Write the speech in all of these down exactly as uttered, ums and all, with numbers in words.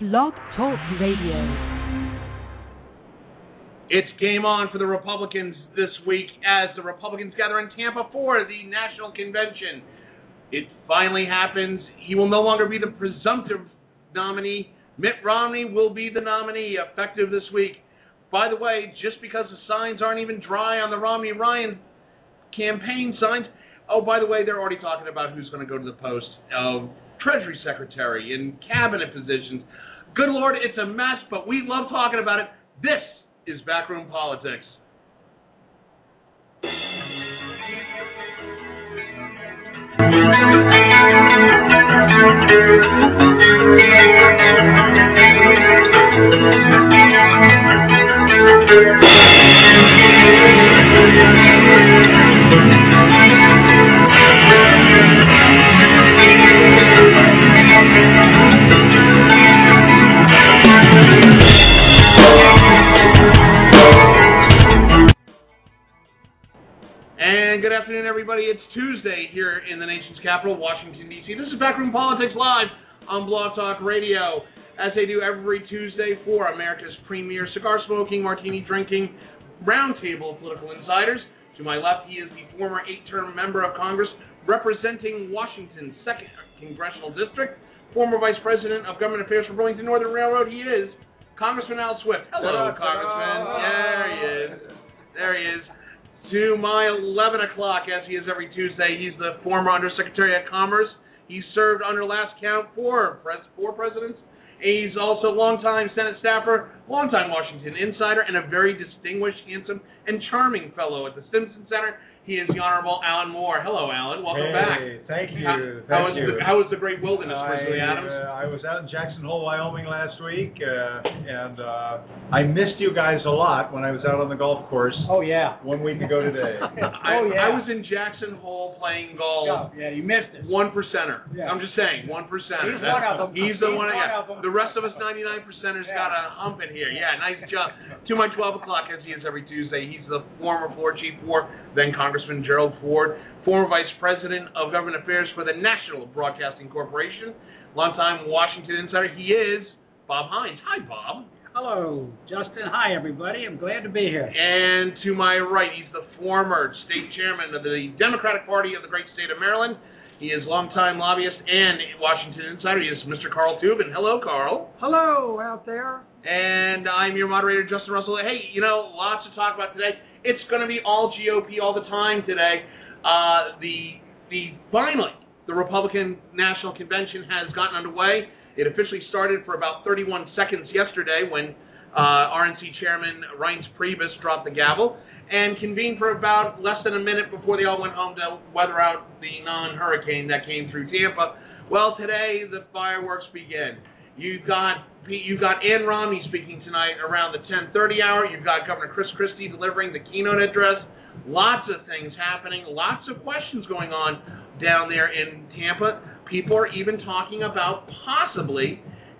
Blog Talk Radio. It's game on for the Republicans this week as the Republicans gather in Tampa for the National Convention. It finally happens. He will no longer be the presumptive nominee. Mitt Romney will be the nominee effective this week. By the way, just because the signs aren't even dry on the Romney-Ryan campaign signs, oh, by the way, they're already talking about who's going to go to the post of Treasury Secretary and cabinet positions. Good Lord, it's a mess, but we love talking about it. This is Backroom Politics. And good afternoon, everybody. It's Tuesday here in the nation's capital, Washington, D C This is Backroom Politics Live on Blog Talk Radio, as they do every Tuesday for America's premier cigar-smoking, martini-drinking, roundtable of political insiders. To my left, he is the former eight-term member of Congress representing Washington's second Congressional District, former Vice President of Government Affairs for Burlington Northern Railroad. He is Congressman Al Swift. Hello, Congressman. There he is. There he is. To my eleven o'clock, as he is every Tuesday, he's the former Undersecretary of Commerce. He served under last count four, pres- four presidents. He's also a longtime Senate staffer, longtime Washington insider, and a very distinguished, handsome, and charming fellow at the Stimson Center. He is the Honorable Alan Moore. Hello, Alan. Welcome hey, back. Thank you. How, Thank how, was you. The, how was the great wilderness, Grizzly I, Adams? Uh, I was out in Jackson Hole, Wyoming last week, uh, and uh, I missed you guys a lot when I was out on the golf course. Oh, yeah. One week ago today. I, oh, yeah. I was in Jackson Hole playing golf. Oh, yeah, you missed it. One percenter. Yeah. I'm just saying, one percenter. He's one of them. He's the He's one. one Yeah. of them. The rest of us ninety-nine percenters Yeah. got a hump in here. Yeah, nice job. To my twelve o'clock, as he is every Tuesday, he's the former floor chief for then Congressman Gerald Ford, former Vice President of Government Affairs for the National Broadcasting Corporation, longtime Washington insider. He is Bob Hines. Hi, Bob. Hello, Justin. Hi, everybody. I'm glad to be here. And to my right, he's the former state chairman of the Democratic Party of the great state of Maryland. He is longtime lobbyist and Washington insider. He is Mister Carl Tubin. Hello, Carl. Hello, out there. And I'm your moderator, Justin Russell. Hey, you know, lots to talk about today. It's going to be all G O P all the time today. Uh, the the finally, the Republican National Convention has gotten underway. It officially started for about thirty-one seconds yesterday when uh, R N C Chairman Reince Priebus dropped the gavel and convened for about less than a minute before they all went home to weather out the non-hurricane that came through Tampa. Well, today the fireworks begin. You've got you've got Ann Romney speaking tonight around the ten thirty hour. You've got Governor Chris Christie delivering the keynote address. Lots of things happening. Lots of questions going on down there in Tampa. People are even talking about possibly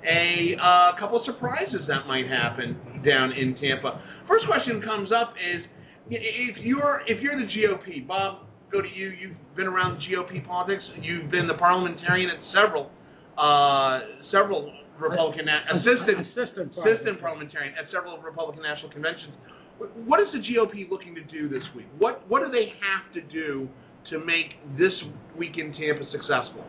a uh, couple of surprises that might happen down in Tampa. First question comes up is if you're if you're the G O P, Bob, go to you. You've been around G O P politics. You've been the parliamentarian at several uh, several. Republican assistant assistant, assistant parliamentarian at several Republican national conventions. What is the G O P looking to do this week? What what do they have to do to make this week in Tampa successful?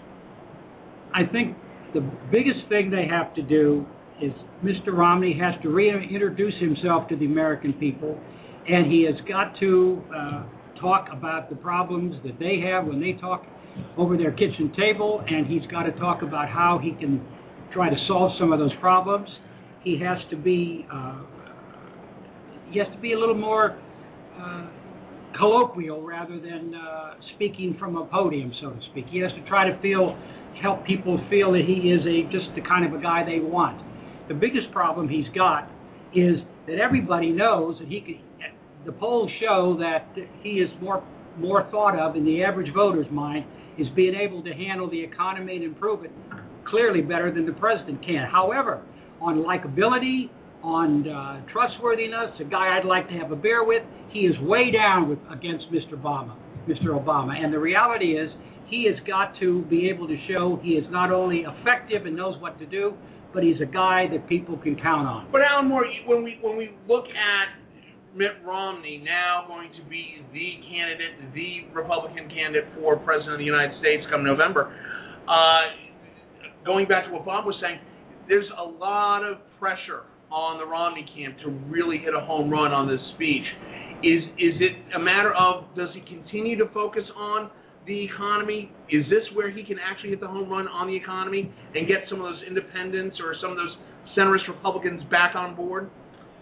I think the biggest thing they have to do is Mister Romney has to reintroduce himself to the American people, and he has got to uh, talk about the problems that they have when they talk over their kitchen table, and he's got to talk about how he can try to solve some of those problems. He has to be uh, he has to be a little more uh, colloquial rather than uh, speaking from a podium, so to speak. He has to try to feel help people feel that he is a just the kind of a guy they want. The biggest problem he's got is that everybody knows that he could. The polls show that he is more more thought of in the average voter's mind is being able to handle the economy and improve it clearly better than the president can. However, on likability, on uh, trustworthiness, a guy I'd like to have a beer with, he is way down with against Mister Obama, Mister Obama. And the reality is he has got to be able to show he is not only effective and knows what to do, but he's a guy that people can count on. But Alan Moore, when we when we look at Mitt Romney now going to be the candidate, the Republican candidate for President of the United States come November, uh, going back to what Bob was saying, there's a lot of pressure on the Romney camp to really hit a home run on this speech. Is is it a matter of, does he continue to focus on the economy? Is this where he can actually hit the home run on the economy and get some of those independents or some of those centrist Republicans back on board?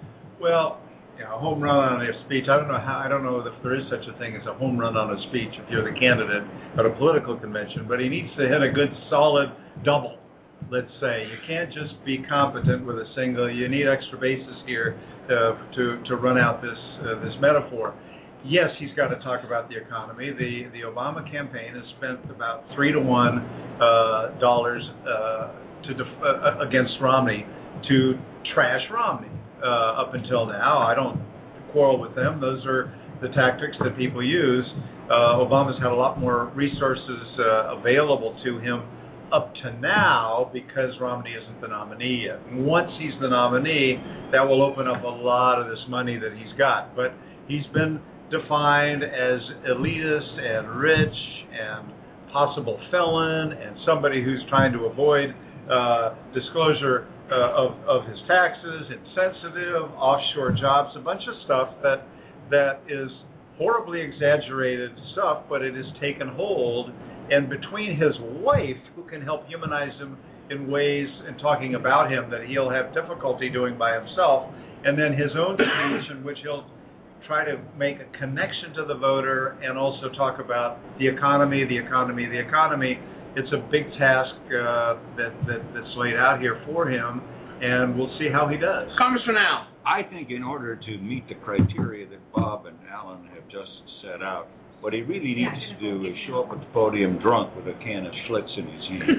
Well, yeah, a home run on a speech. I don't know how. I don't know if there is such a thing as a home run on a speech if you're the candidate at a political convention. But he needs to hit a good, solid double. Let's say you can't just be competent with a single. You need extra bases here uh, to to run out this uh, this metaphor. Yes, he's got to talk about the economy. The the Obama campaign has spent about three to one uh, dollars uh, to def- uh, against Romney to trash Romney. Uh, up until now, I don't quarrel with them. Those are the tactics that people use. Uh, Obama's had a lot more resources uh, available to him up to now because Romney isn't the nominee yet. And once he's the nominee, that will open up a lot of this money that he's got. But he's been defined as elitist and rich and possible felon and somebody who's trying to avoid uh, disclosure uh, of, of his taxes, insensitive, offshore jobs, a bunch of stuff that that is horribly exaggerated stuff, but it has taken hold. And between his wife, who can help humanize him in ways and talking about him that he'll have difficulty doing by himself, and then his own speech in which he'll try to make a connection to the voter and also talk about the economy, the economy, the economy. It's a big task uh, that, that that's laid out here for him, and we'll see how he does. Congressman Al. I think in order to meet the criteria that Bob and Alan have just set out, what he really needs to do is show up at the podium drunk with a can of Schlitz in his hand.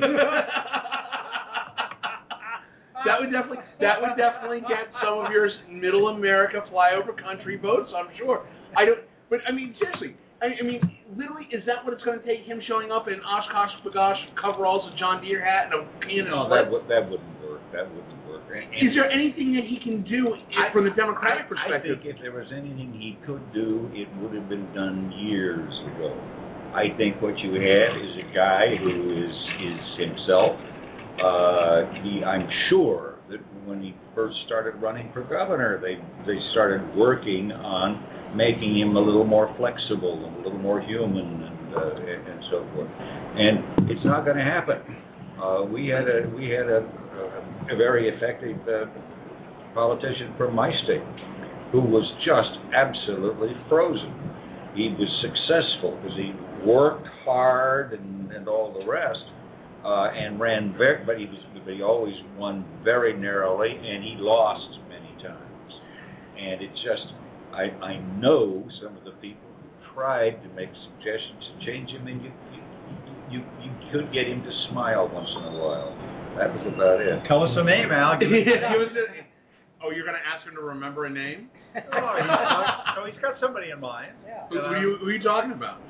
That would definitely that would definitely get some of your middle America flyover country votes, I'm sure. I don't, but I mean seriously, I, I mean literally, is that what it's going to take? Him showing up in Oshkosh Bagosh coveralls, a John Deere hat, and a can No, of that would that wouldn't work. That wouldn't work. And, Is there anything that he can do I, from the Democratic I, perspective? I think if there was anything he could do, it would have been done years ago. I think what you have is a guy who is is himself. Uh, he, I'm sure that when he first started running for governor, they they started working on making him a little more flexible and a little more human and uh, and, and so forth. And it's not going to happen. Uh, we had a we had a, a, a very effective uh, politician from my state who was just absolutely frozen. He was successful because he worked hard and, and all the rest. Uh, and ran very, but he was, but he always won very narrowly, and he lost many times. And it's just, I, I know some of the people who tried to make suggestions to change him, and you, you, you, you could get him to smile once in a while. That was about it. Tell us a name, Al. Give us Oh, you're going to ask him to remember a name? oh, he's got, oh, he's got somebody in mind. Yeah. Who, who, are you, who are you talking about?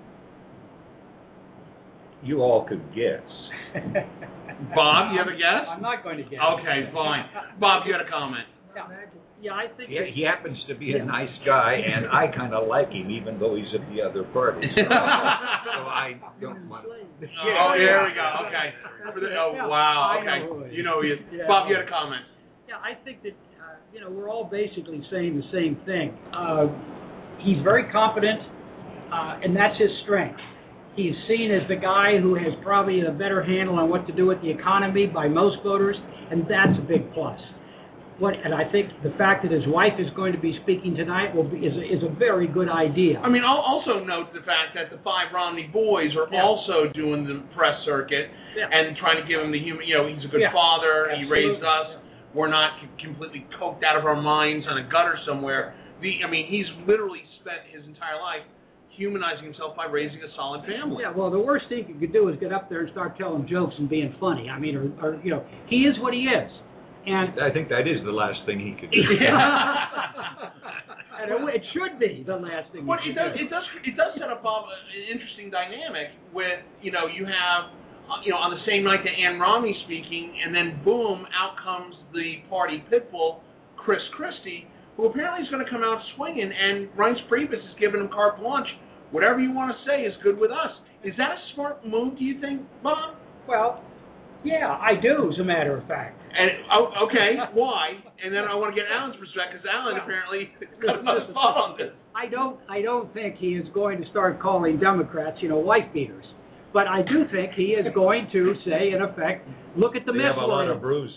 You all could guess. Bob, you have a guess? I'm not going to guess. Okay, fine. Bob, you had a comment. Yeah, yeah I think. He, that- he happens to be a nice guy, and I kind of like him, even though he's of the other party. So, so I don't want to. Oh, here we go. Okay. For the, oh, wow. I know who Okay. he is. You know who he is. Yeah. Bob, you had a comment. Yeah, I think that, uh, you know, we're all basically saying the same thing. Uh, he's very competent, uh, and that's his strength. He's seen as the guy who has probably a better handle on what to do with the economy by most voters, and that's a big plus. What, and I think the fact that his wife is going to be speaking tonight will be, is, a, is a very good idea. I mean, I'll also note the fact that the five Romney boys are Yeah. also doing the press circuit Yeah. and trying to give him the human, you know, he's a good Yeah. father, he Absolutely. raised us, we're not c- completely coked out of our minds on a gutter somewhere. The, I mean, he's literally spent his entire life humanizing himself by raising a solid family. Yeah, well, the worst thing you could do is get up there and start telling jokes and being funny. I mean, or, or you know, he is what he is. And I think that is the last thing he could do. And it, it should be the last thing. Well, you it should does. do. It does. It does set up Bob, an interesting dynamic with you know you have uh, you know on the same night that Ann Romney's speaking, and then boom, out comes the party pitbull, Chris Christie, who apparently is going to come out swinging, and Reince Priebus is giving him carte blanche. Whatever you want to say is good with us. Is that a smart move? Do you think, Bob? Well, yeah, I do. As a matter of fact. And oh, okay, why? And then I want to get Alan's perspective, because Alan Well, apparently got another thought on this. I don't. I don't think he is going to start calling Democrats, you know, wife beaters. But I do think he is going to say, in effect, look at the They mess have a we're lot in. of bruises.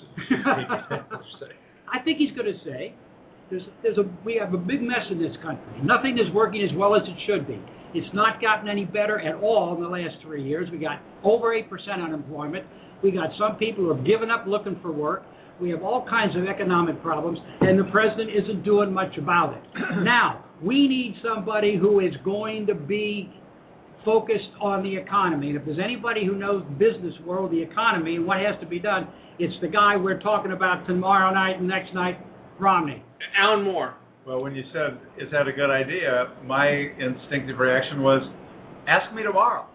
I think he's going to say, there's, there's a, we have a big mess in this country. Nothing is working as well as it should be. It's not gotten any better at all in the last three years. We got over eight percent unemployment. We got some people who have given up looking for work. We have all kinds of economic problems, and the president isn't doing much about it. Now, we need somebody who is going to be focused on the economy. And if there's anybody who knows the business world, the economy, and what has to be done, it's the guy we're talking about tomorrow night and next night, Romney. Alan Moore. Well, when you said, is that a good idea, my instinctive reaction was, ask me tomorrow.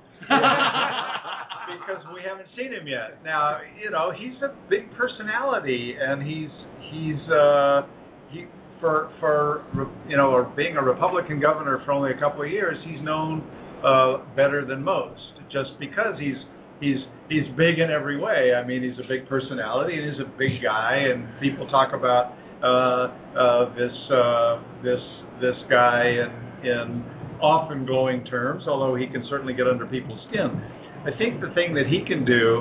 Because we haven't seen him yet. Now, you know, he's a big personality, and he's, he's uh, he, for, for, you know, or being a Republican governor for only a couple of years, he's known uh, better than most, just because he's, he's, he's big in every way. I mean, he's a big personality, and he's a big guy, and people talk about Uh, uh, this uh, this this guy in, in often glowing terms, although he can certainly get under people's skin. I think the thing that he can do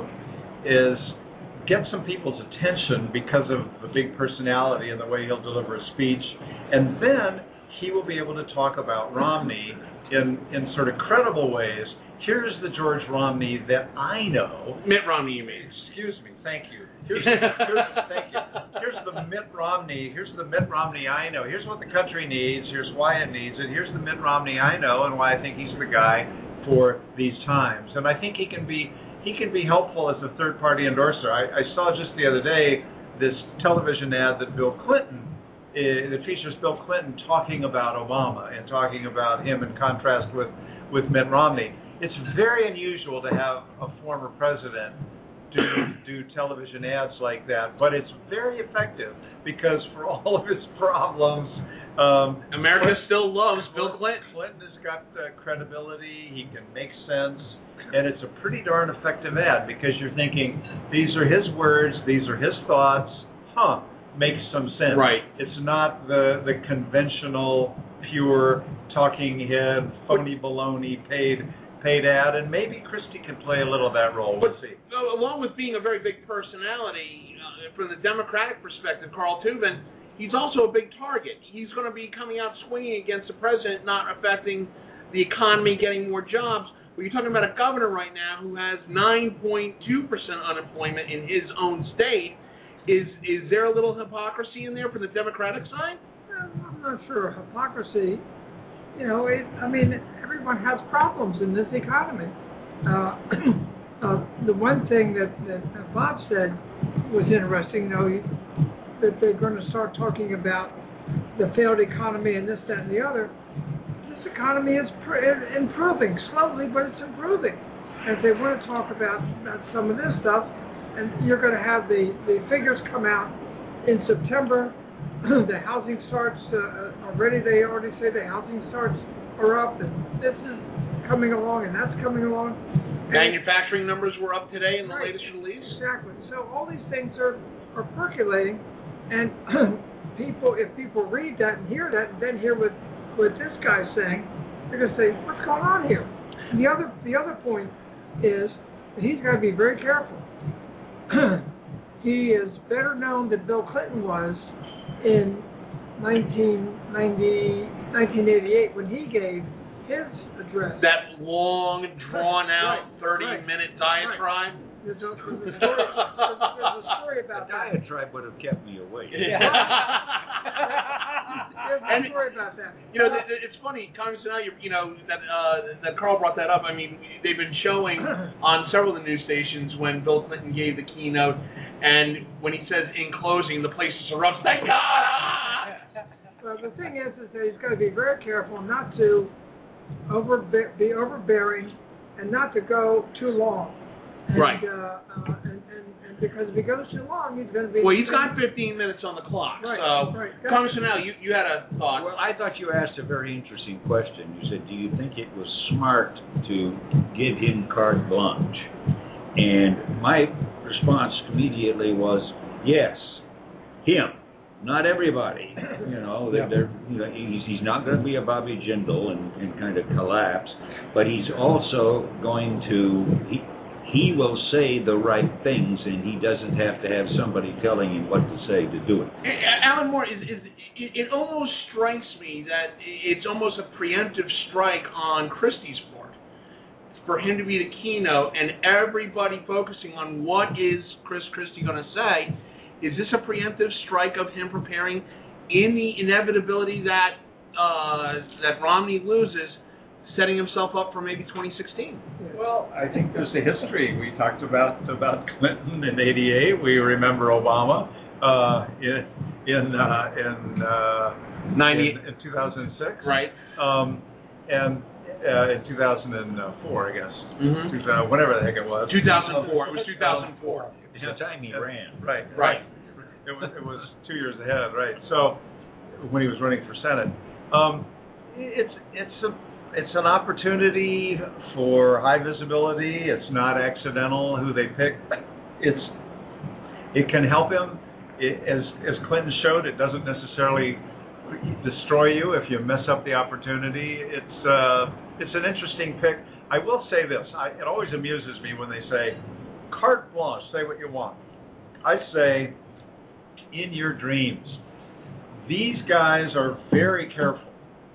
is get some people's attention because of the big personality and the way he'll deliver a speech, and then he will be able to talk about Romney in, in sort of credible ways. Here's the George Romney that I know. Mitt Romney, you mean? Excuse me, thank you. Here's, here's, thank you. Here's the Mitt Romney. Here's the Mitt Romney I know. Here's what the country needs. Here's why it needs it. Here's the Mitt Romney I know, and why I think he's the guy for these times. And I think he can be he can be helpful as a third-party endorser. I, I saw just the other day this television ad that Bill Clinton uh, that features Bill Clinton talking about Obama and talking about him in contrast with with Mitt Romney. It's very unusual to have a former president do do television ads like that, but it's very effective because for all of his problems, um, America Clinton, still loves Bill Clinton. Clinton has got uh, credibility. He can make sense, and it's a pretty darn effective ad because you're thinking these are his words, these are his thoughts. Huh, makes some sense. Right. It's not the the conventional, pure talking head, phony baloney paid. paid ad, and maybe Christie can play a little of that role. We'll But see. uh, along with being a very big personality, uh, from the Democratic perspective, Carl Tubin, he's also a big target. He's going to be coming out swinging against the president, not affecting the economy, getting more jobs. But you're talking about a governor right now who has nine point two percent unemployment in his own state. Is is there a little hypocrisy in there from the Democratic side? I'm not sure. Hypocrisy. You know, it, I mean, everyone has problems in this economy. Uh, uh, the one thing that, that Bob said was interesting, you know, that they're going to start talking about the failed economy and this, that, and the other. This economy is pr- improving, slowly, but it's improving. And if they want to talk about, about some of this stuff, and you're going to have the, the figures come out in September. The housing starts uh, already. They already say the housing starts are up, and this is coming along, and that's coming along. And Manufacturing numbers were up today in the right, latest release. Exactly. So all these things are, are percolating, and people, if people read that and hear that, and then hear what what this guy's saying, they're going to say, "What's going on here?" And the other the other point is that he's got to be very careful. He is better known than Bill Clinton was in nineteen ninety, nineteen eighty-eight when he gave his address. That long, drawn-out, Right, thirty-minute right, diatribe. There's a, there's a, story, there's, there's a story The about that. diatribe would have kept me awake. There's And- a story about that. You know, th- th- it's funny, Congressman, now you, you know that uh, that Carl brought that up. I mean, they've been showing on several of the news stations when Bill Clinton gave the keynote, and when he says in closing, the place erupts. Thank God! Well, the thing is, is that he's got to be very careful not to over be overbearing and not to go too long. And, Right. Uh, uh, and, and, and because if he goes too long, he's going to be. Well, he's got fifteen minutes on the clock. Right, So, right. Congressman Chanel, you, you had a thought. Well, I thought you asked a very interesting question. You said, do you think it was smart to give him carte blanche? And my response immediately was, yes, him, not everybody. You know, they're, they're, you know he's, he's not going to be a Bobby Jindal and, and kind of collapse, but he's also going to, he, he will say the right things, and he doesn't have to have somebody telling him what to say to do it. Alan Moore, is, is it, it almost strikes me that it's almost a preemptive strike on Christie's part for him to be the keynote and everybody focusing on what is Chris Christie going to say. Is this a preemptive strike of him preparing in the inevitability that uh, that Romney loses, setting himself up for maybe twenty sixteen? Well, I think there's a history. We talked about about Clinton in eighty-eight. We remember Obama uh, in in uh, in, uh, ninety in in two thousand six, right? Um, and uh, in two thousand four, I guess, Mm-hmm. two thousand, whatever the heck it was. two thousand four. It was two thousand four. It's the time he ran. Right, Right. It was it was two years ahead, right? So when he was running for Senate, um, it's it's a it's an opportunity for high visibility. It's not accidental who they pick. It's it can help him. It, as as Clinton showed, it doesn't necessarily destroy you if you mess up the opportunity. It's uh, it's an interesting pick. I will say this: I, it always amuses me when they say carte blanche, say what you want. I say, in your dreams. These guys are very careful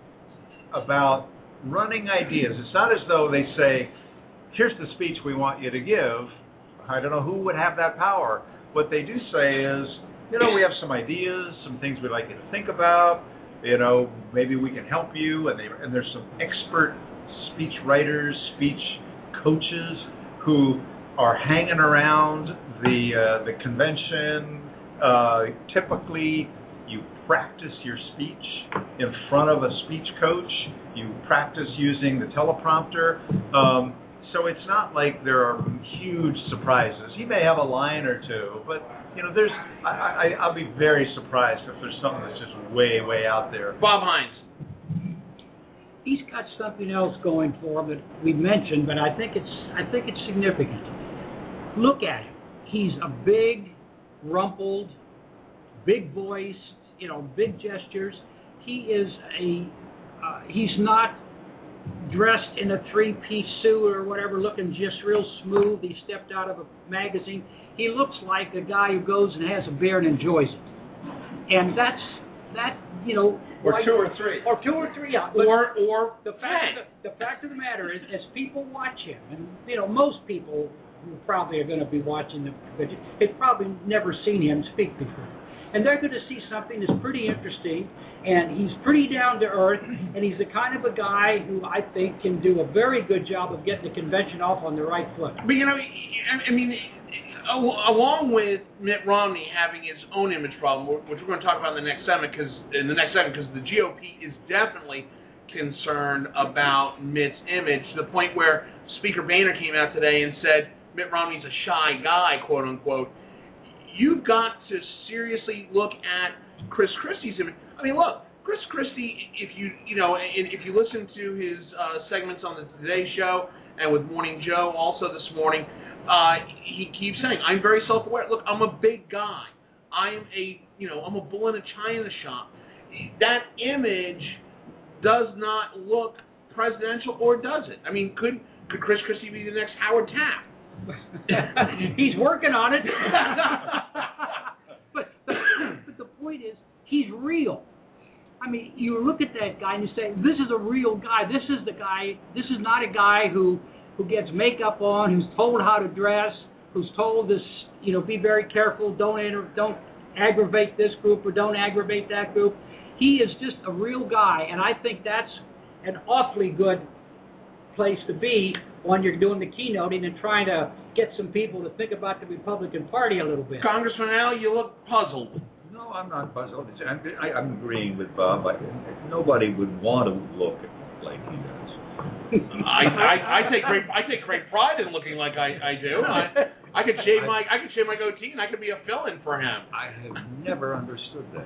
about running ideas. It's not as though they say, here's the speech we want you to give. I don't know who would have that power. What they do say is, you know, we have some ideas, some things we'd like you to think about. You know, maybe we can help you. And, they, and there's some expert speech writers, speech coaches who are hanging around the uh, the convention. Uh, typically, you practice your speech in front of a speech coach. You practice using the teleprompter. Um, so it's not like there are huge surprises. He may have a line or two, but you know, there's. I, I, I'll be very surprised if there's something that's just way, way out there. Bob Hines. He's got something else going for him that we mentioned, but I think it's I think it's significant. Look at him. He's a big, rumpled, big voice, you know, big gestures. He is a. Uh, he's not dressed in a three-piece suit or whatever, looking just real smooth. He stepped out of a magazine. He looks like a guy who goes and has a beer and enjoys it. And that's that. You know. Or like, two or three. Or two or three. Yeah. But Or or the fact the, the fact of the matter is, as people watch him, and you know, most people who probably are going to be watching him, but they've probably never seen him speak before, and they're going to see something that's pretty interesting. And he's pretty down to earth, and he's the kind of a guy who I think can do a very good job of getting the convention off on the right foot. But you know, I mean, along with Mitt Romney having his own image problem, which we're going to talk about in the next segment, because in the next segment, because the G O P is definitely concerned about Mitt's image, to the point where Speaker Boehner came out today and said Mitt Romney's a shy guy, quote unquote. You've got to seriously look at Chris Christie's image. I mean, look, Chris Christie, if you you know, if you listen to his uh, segments on the Today Show and with Morning Joe also this morning, uh, he keeps saying, I'm very self-aware. Look, I'm a big guy. I am a, you know, I'm a bull in a china shop. That image does not look presidential, or does it? I mean, could could Chris Christie be the next Howard Taft? He's working on it. but, but but the point is, he's real. I mean, you look at that guy and you say, this is a real guy. This is the guy. This is not a guy who, who gets makeup on, who's told how to dress, who's told this, you know, be very careful, don't enter, don't aggravate this group or don't aggravate that group. He is just a real guy, and I think that's an awfully good place to be when you're doing the keynoting and trying to get some people to think about the Republican Party a little bit. Congressman Al, you look puzzled. No, I'm not puzzled. It's, I'm, I, I'm agreeing with Bob. I, nobody would want to look like he does. I, I, I take great I take great pride in looking like I, I do. I, I could shave my I could shave my goatee and I could be a fill-in for him. I have never understood that.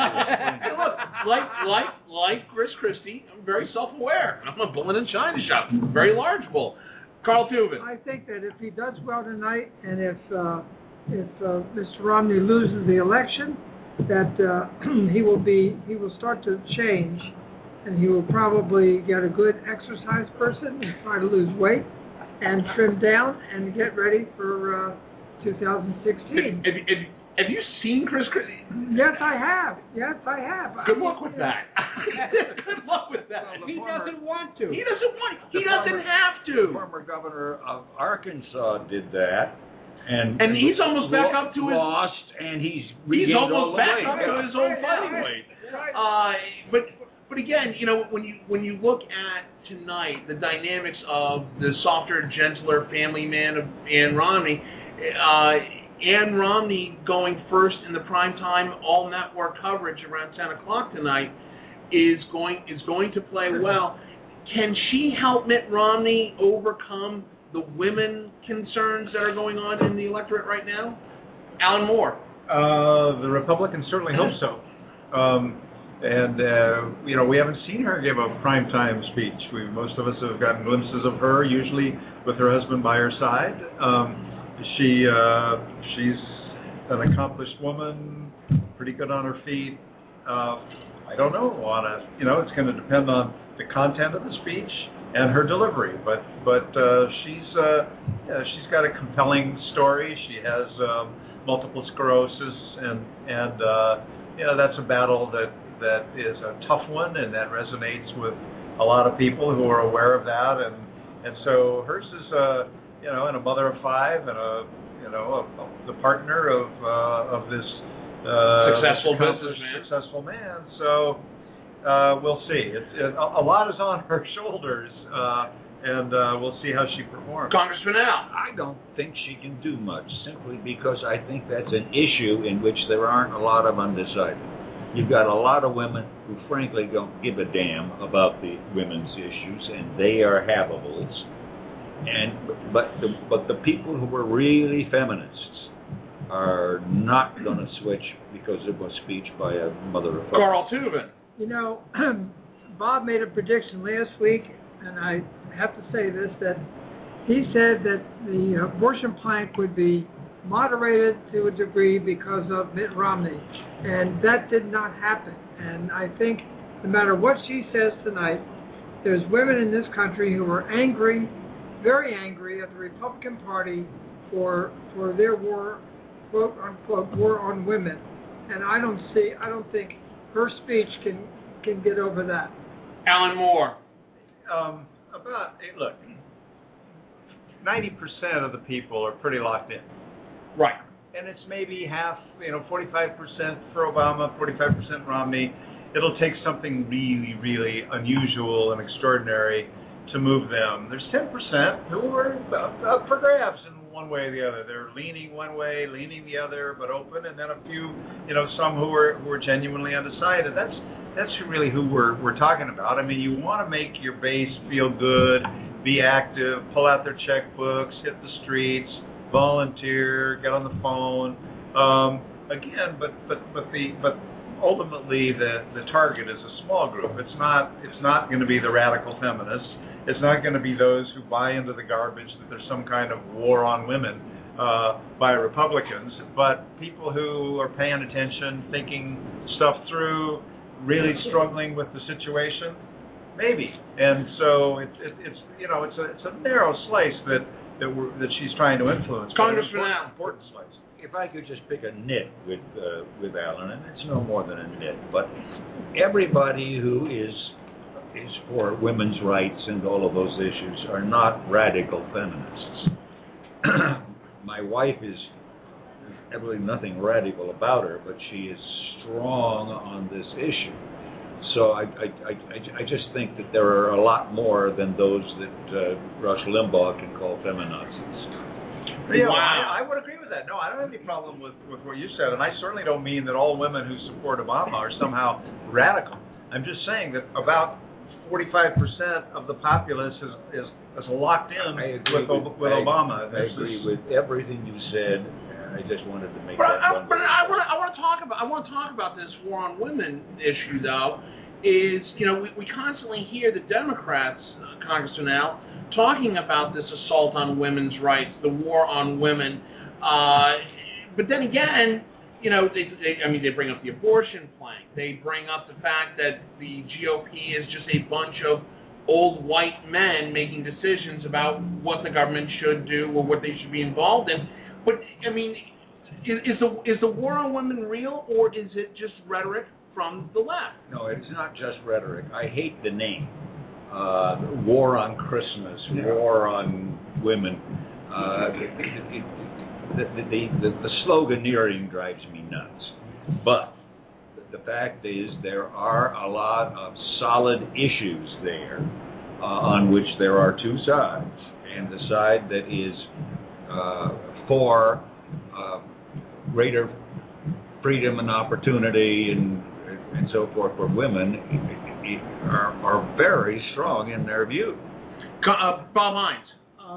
Hey, look, like like like Chris Christie, I'm very self-aware. I'm a bull in a china shop, very large bull. Carl Tubin. I think that if he does well tonight, and if uh, if uh, Mister Romney loses the election, that uh, he will be he will start to change. And he will probably get a good exercise person and try to lose weight and trim down and get ready for uh, two thousand sixteen. Have, have, have you seen Chris Christie? Yes, I have. Yes, I have. Good I luck mean, with that. Good luck with that. Well, He former- doesn't want to. He doesn't want. He The doesn't former- have The to. former governor of Arkansas did that, and And he's almost back up to his- lost, and he's He's regained almost all the back weight. up to Yeah. his old Right, fighting right, weight. right. Uh, but but again, you know, when you when you look at tonight the dynamics of the softer, gentler family man of Ann Romney, uh, Ann Romney going first in the primetime all network coverage around ten o'clock tonight is going is going to play well. Can she help Mitt Romney overcome the women concerns that are going on in the electorate right now? Alan Moore. Uh, the Republicans certainly hope so. Um, and, uh, you know, we haven't seen her give a primetime speech. We, most of us have gotten glimpses of her, usually with her husband by her side. Um, she uh, she's an accomplished woman, pretty good on her feet. Uh, I don't know, on a, you know, it's going to depend on the content of the speech and her delivery. But but uh, she's uh, yeah, she's got a compelling story. She has um, multiple sclerosis, and and uh, you know, that's a battle that that is a tough one, and that resonates with a lot of people who are aware of that. And and so hers is uh, you know, and a mother of five, and a you know a, a, the partner of uh, of this uh, Successful this businessman. successful man. So uh, we'll see. It, it, a, a lot is on her shoulders. Uh, And uh, we'll see how she performs. Congressman Al. I don't think she can do much, simply because I think that's an issue in which there aren't a lot of undecided. You've got a lot of women who frankly don't give a damn about the women's issues, and they are haveables. And but the but the people who were really feminists are not going to switch because of a speech by a mother of five. Carl Tubin. You know, Bob made a prediction last week, and I have to say this, that he said that the abortion plank would be moderated to a degree because of Mitt Romney, and that did not happen. And I think no matter what she says tonight, there's women in this country who are angry, very angry at the Republican Party for for their war, quote unquote, war on women. And I don't see, I don't think her speech can can get over that. Alan Moore. Um, about hey, look, ninety percent of the people are pretty locked in, Right. and it's maybe half, you know, forty-five percent for Obama, forty-five percent Romney. It'll take something really, really unusual and extraordinary to move them. There's ten percent who are up for grabs in one way or the other. They're leaning one way, leaning the other, but open, and then a few, you know, some who are who are genuinely undecided. That's that's really who we're we're talking about. I mean, you want to make your base feel good, be active, pull out their checkbooks, hit the streets, volunteer, get on the phone. Um, again, but but but the but ultimately the the target is a small group. It's not it's not going to be the radical feminists. It's not going to be those who buy into the garbage that there's some kind of war on women uh, by Republicans, but people who are paying attention, thinking stuff through, really struggling with the situation, maybe. And so it's it, it's you know it's a it's a narrow slice that that we're, that she's trying to influence. Congressman important, Allen. important slice. If I could just pick a nit with uh, with Alan, and it's no more than a nit, but everybody who is is for women's rights and all of those issues are not radical feminists. My wife is there's really nothing radical about her, but she is strong on this issue. So I I, I, I just think that there are a lot more than those that uh, Rush Limbaugh can call feminazis. Yeah, Wow. I, I would agree with that. No, I don't have any problem with, with what you said, and I certainly don't mean that all women who support Obama are somehow radical. I'm just saying that about forty-five percent of the populace is is, is locked in with, with, with I, Obama. I agree is, with everything you said. I just wanted to make but that I, one. but I want to I want to talk about I want to talk about this war on women issue though. Is you know we, we constantly hear the Democrats, uh, Congressman Al, talking about this assault on women's rights, the war on women. Uh, but then again, you know, they, they, I mean, they bring up the abortion plank. They bring up the fact that the G O P is just a bunch of old white men making decisions about what the government should do or what they should be involved in. But I mean, is, is the is the war on women real, or is it just rhetoric from the left? No, it's not just rhetoric. I hate the name. Uh, war on Christmas, Yeah. war on women. Uh, it, it, it, the, the, the, the sloganeering drives me nuts. But the fact is there are a lot of solid issues there uh, on which there are two sides. And the side that is uh, for uh, greater freedom and opportunity and and so forth for women are, are very strong in their view. Uh, Bob Hines. Uh,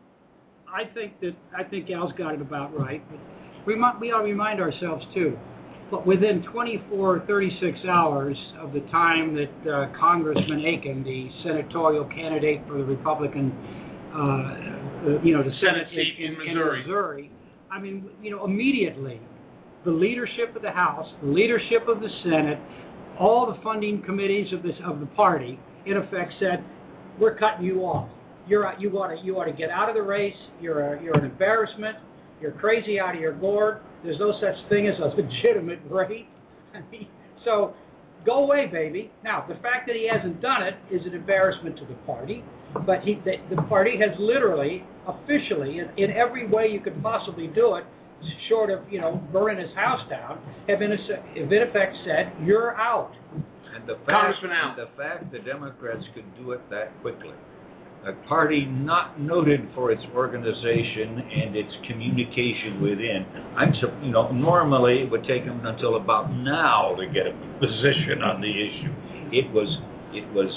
I think that I think Al's got it about right. But we might, we ought to remind ourselves too. But within twenty-four, thirty-six hours of the time that uh, Congressman Aiken, the senatorial candidate for the Republican, uh, uh, you know, the Senate Senate seat in in, Missouri. in Missouri, I mean, you know, immediately, the leadership of the House, the leadership of the Senate, all the funding committees of this of the party, in effect, said, "We're cutting you off. You're you ought to you ought to get out of the race. You're a, you're an embarrassment. You're crazy out of your gourd. There's no such thing as a legitimate rate. I mean, so go away, baby." Now, the fact that he hasn't done it is an embarrassment to the party, but he the, the party has literally, officially, in, in every way you could possibly do it, short of, you know, burning his house down, have in, a, have in effect said, "You're out." And the fact, Congressman Al. the fact the Democrats could do it that quickly, a party not noted for its organization and its communication within, I'm, su- you know, normally it would take them until about now to get a position on the issue. It was, it was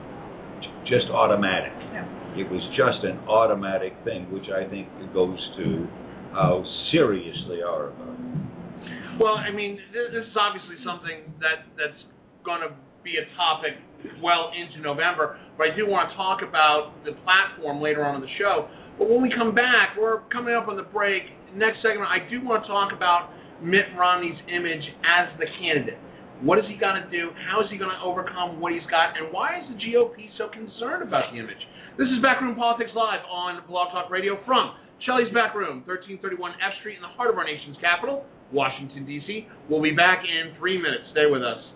just automatic. Yeah. It was just an automatic thing, which I think goes to how serious they are about it. Well, I mean, this, this is obviously something that that's going to be a topic well into November, but I do want to talk about the platform later on in the show. But when we come back, we're coming up on the break. Next segment, I do want to talk about Mitt Romney's image as the candidate. What is he going to do? How is he going to overcome what he's got? And why is the G O P so concerned about the image? This is Backroom Politics Live on Blog Talk Radio from Shelley's Back Room, thirteen thirty-one F Street in the heart of our nation's capital, Washington, D C We'll be back in three minutes. Stay with us.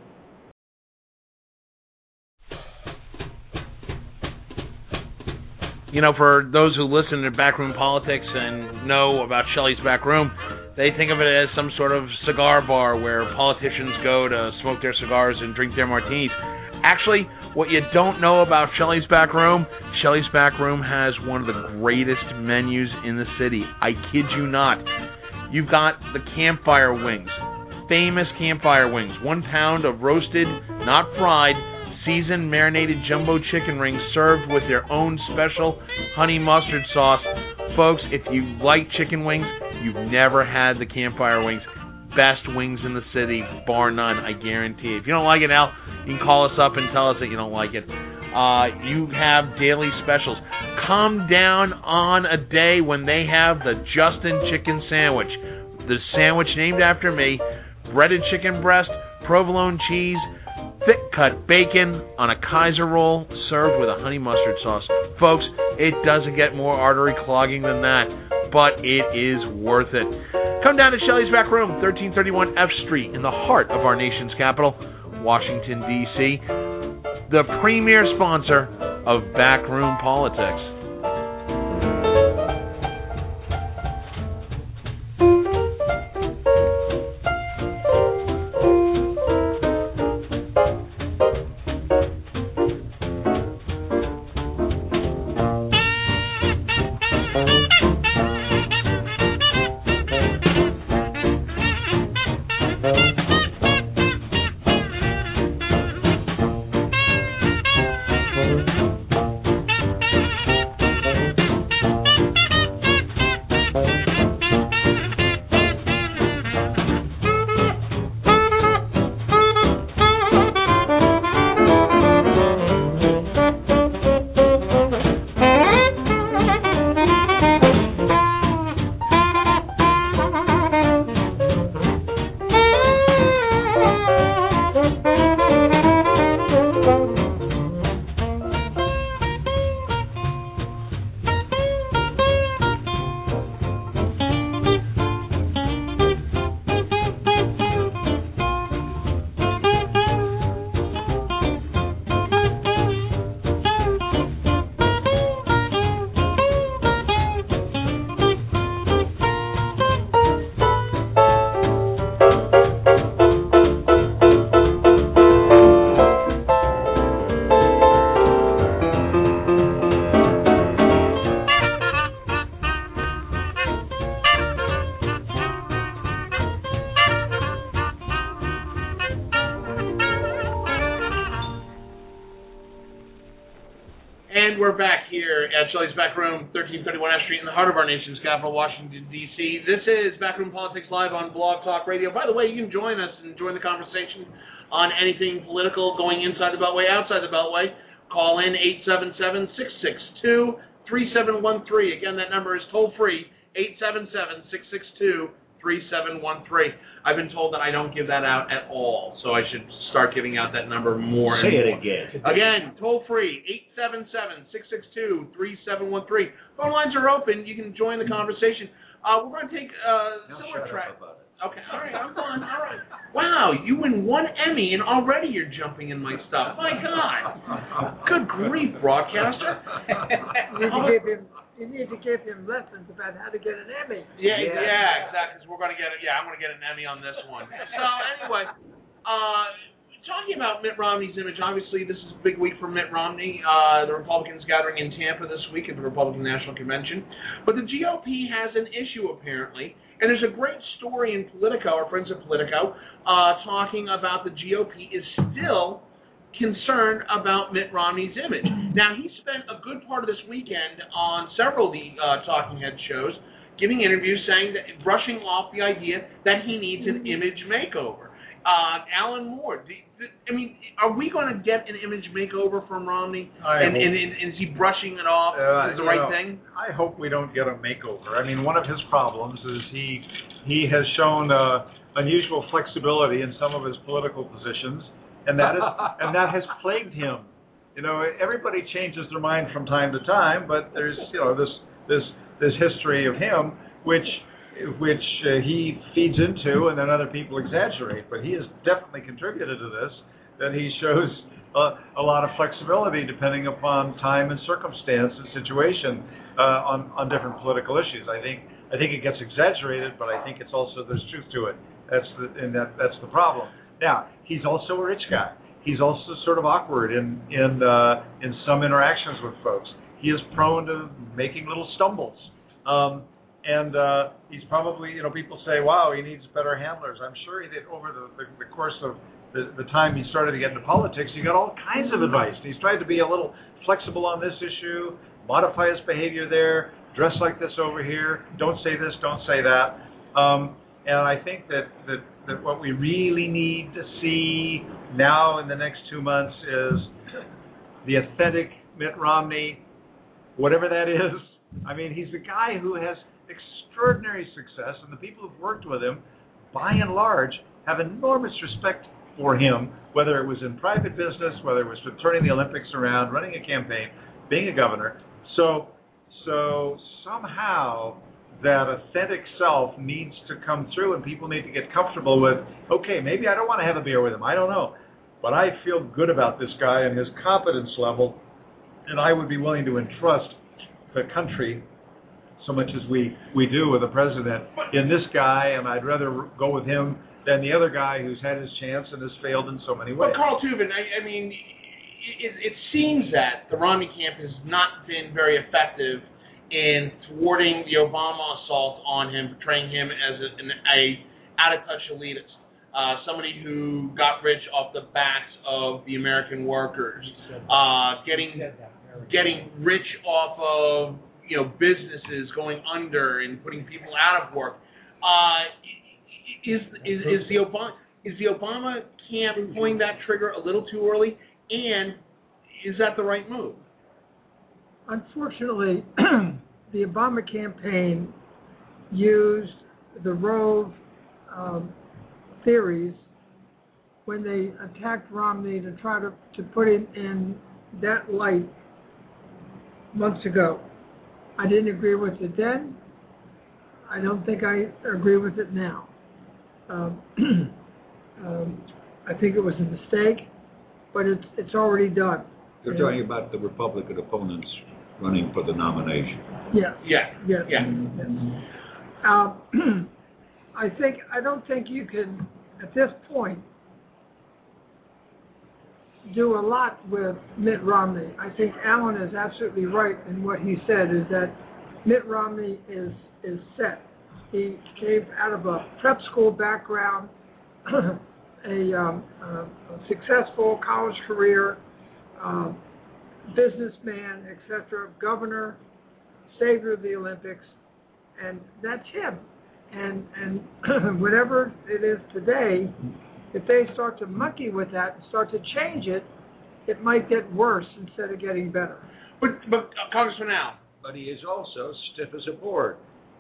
You know, for those who listen to Backroom Politics and know about Shelley's Back Room, they think of it as some sort of cigar bar where politicians go to smoke their cigars and drink their martinis. Actually, what you don't know about Shelley's Back Room, Shelley's Back Room has one of the greatest menus in the city. I kid you not. You've got the campfire wings, famous campfire wings, one pound of roasted, not fried, seasoned marinated jumbo chicken rings served with their own special honey mustard sauce. Folks, if you like chicken wings, you've never had the campfire wings. Best wings in the city, bar none, I guarantee. If you don't like it, Al, you can call us up and tell us that you don't like it. Uh, you have daily specials. Come down on a day when they have the Justin Chicken Sandwich. The sandwich named after me, breaded chicken breast, provolone cheese, thick-cut bacon on a Kaiser roll served with a honey mustard sauce. Folks, it doesn't get more artery clogging than that, but it is worth it. Come down to Shelley's Back Room, thirteen thirty-one F Street, in the heart of our nation's capital, Washington, D C The premier sponsor of Backroom Politics. And we're back here at Shelley's Back Room, thirteen thirty-one F Street, in the heart of our nation's capital, Washington, D C This is Backroom Politics Live on Blog Talk Radio. By the way, you can join us and join the conversation on anything political going inside the Beltway, outside the Beltway. Call in eight seven seven, six six two, three seven one three. Again, that number is toll-free, eight seven seven, six six two, three seven one three. I've been told that I don't give that out at all, so I should start giving out that number more and Say it more. again. Again, toll-free, eight seven seven, six six two, three seven one three. Phone lines are open. You can join the conversation. Uh, we're going to take a Now similar shut track. up about it. Okay, all right, I'm fine. All right. Wow, you win one Emmy, and already you're jumping in my stuff. My God. Good grief, broadcaster. You need to give him, you need to give him lessons about how to get an Emmy. Yeah, yeah, Yeah. exactly. So we're going to get it. Yeah, I'm going to get an Emmy on this one. So anyway, uh, talking about Mitt Romney's image, obviously this is a big week for Mitt Romney. Uh, the Republicans gathering in Tampa this week at the Republican National Convention. But the G O P has an issue, apparently. And there's a great story in Politico, our friends at Politico, uh, talking about the G O P is still concerned about Mitt Romney's image. Now, he spent a good part of this weekend on several of the uh, talking head shows, giving interviews saying that, brushing off the idea that he needs an image makeover. Uh, Alan Moore, do, do, I mean, are we going to get an image makeover from Romney? I And, hope- and, and is he brushing it off Uh, as the you right know, thing? I hope we don't get a makeover. I mean, one of his problems is he he has shown uh, unusual flexibility in some of his political positions, and that is and that has plagued him. You know, everybody changes their mind from time to time, but there's you know this this this history of him which which uh, he feeds into, and then other people exaggerate. But he has definitely contributed to this, that he shows uh, a lot of flexibility depending upon time and circumstance and situation uh, on on different political issues. I think I think it gets exaggerated, but I think it's also there's truth to it. That's the and that that's the problem. Now, he's also a rich guy. He's also sort of awkward in in uh, in some interactions with folks. He is prone to making little stumbles. Um, And uh, he's probably, you know, people say, wow, he needs better handlers. I'm sure he did over the, the, the course of the, the time he started to get into politics, he got all kinds of advice. He's tried to be a little flexible on this issue, modify his behavior there, dress like this over here, don't say this, don't say that. Um, and I think that, that, that what we really need to see now in the next two months is the authentic Mitt Romney, whatever that is. I mean, he's a guy who has extraordinary success, and the people who've worked with him, by and large, have enormous respect for him, whether it was in private business, whether it was for turning the Olympics around, running a campaign, being a governor. So, so somehow that authentic self needs to come through, and people need to get comfortable with, okay, maybe I don't want to have a beer with him, I don't know, but I feel good about this guy and his competence level, and I would be willing to entrust the country so much as we, we do with the president in this guy, and I'd rather go with him than the other guy who's had his chance and has failed in so many ways. But Carl Tubin, I, I mean, it, it seems that the Romney camp has not been very effective in thwarting the Obama assault on him, portraying him as a, an a out-of-touch elitist, uh, somebody who got rich off the backs of the American workers, uh, getting getting rich off of you know, businesses going under and putting people out of work. Uh, is, is is the Obama is the Obama camp pulling that trigger a little too early? And is that the right move? Unfortunately, the Obama campaign used the Rove um, theories when they attacked Romney to try to, to put him in that light months ago. I didn't agree with it then. I don't think I agree with it now. Um, um, I think it was a mistake, but it's it's already done. You're talking about the Republican opponents running for the nomination. Yes. Yeah. Yes. Yeah. Yes. Um, I think I don't think you can at this point do a lot with Mitt Romney. I think Alan is absolutely right in what he said, is that Mitt Romney is is set. He came out of a prep school background, a, um, uh, a successful college career, um, businessman, et cetera, governor, savior of the Olympics, and that's him. And and whatever it is today, if they start to monkey with that and start to change it, it might get worse instead of getting better. But, but uh, Congressman Al. But he is also stiff as a board.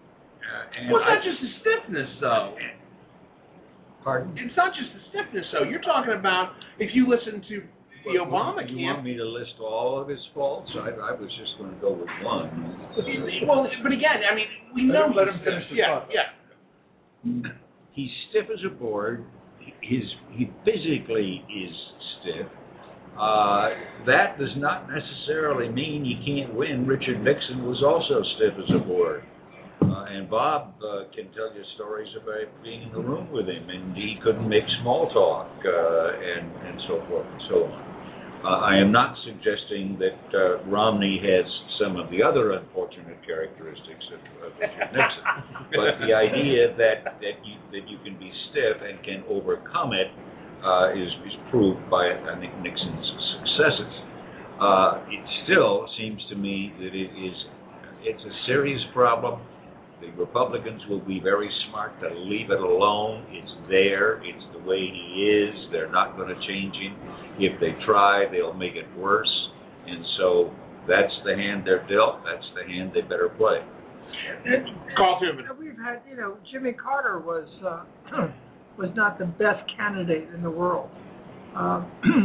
Uh, and Well, it's I, not just the stiffness, though. Pardon? It's not just the stiffness, though. You're talking about, if you listen to the Obama You want camp. me to list all of his faults? I, I was just going to go with one. Well, but again, I mean, we Let know him- let he's him finish stiff. his Yeah, thought. yeah. He's stiff as a board. His he physically is stiff. Uh, that does not necessarily mean you can't win. Richard Nixon was also stiff as a board. Uh, and Bob uh, can tell you stories about being in the room with him, and he couldn't make small talk, uh, and, and so forth and so on. Uh, I am not suggesting that uh, Romney has some of the other unfortunate characteristics of, of Richard Nixon, but the idea that, that, you, that you can be stiff and can overcome it uh, is, is proved by, I think, Nixon's successes. Uh, it still seems to me that it is it's a serious problem. The Republicans will be very smart to leave it alone. It's there. It's the way he is. They're not going to change him. If they try, they'll make it worse. And so that's the hand they're dealt. That's the hand they better play. Carl Tubman. We've had, you know, Jimmy Carter was uh, was not the best candidate in the world. Uh,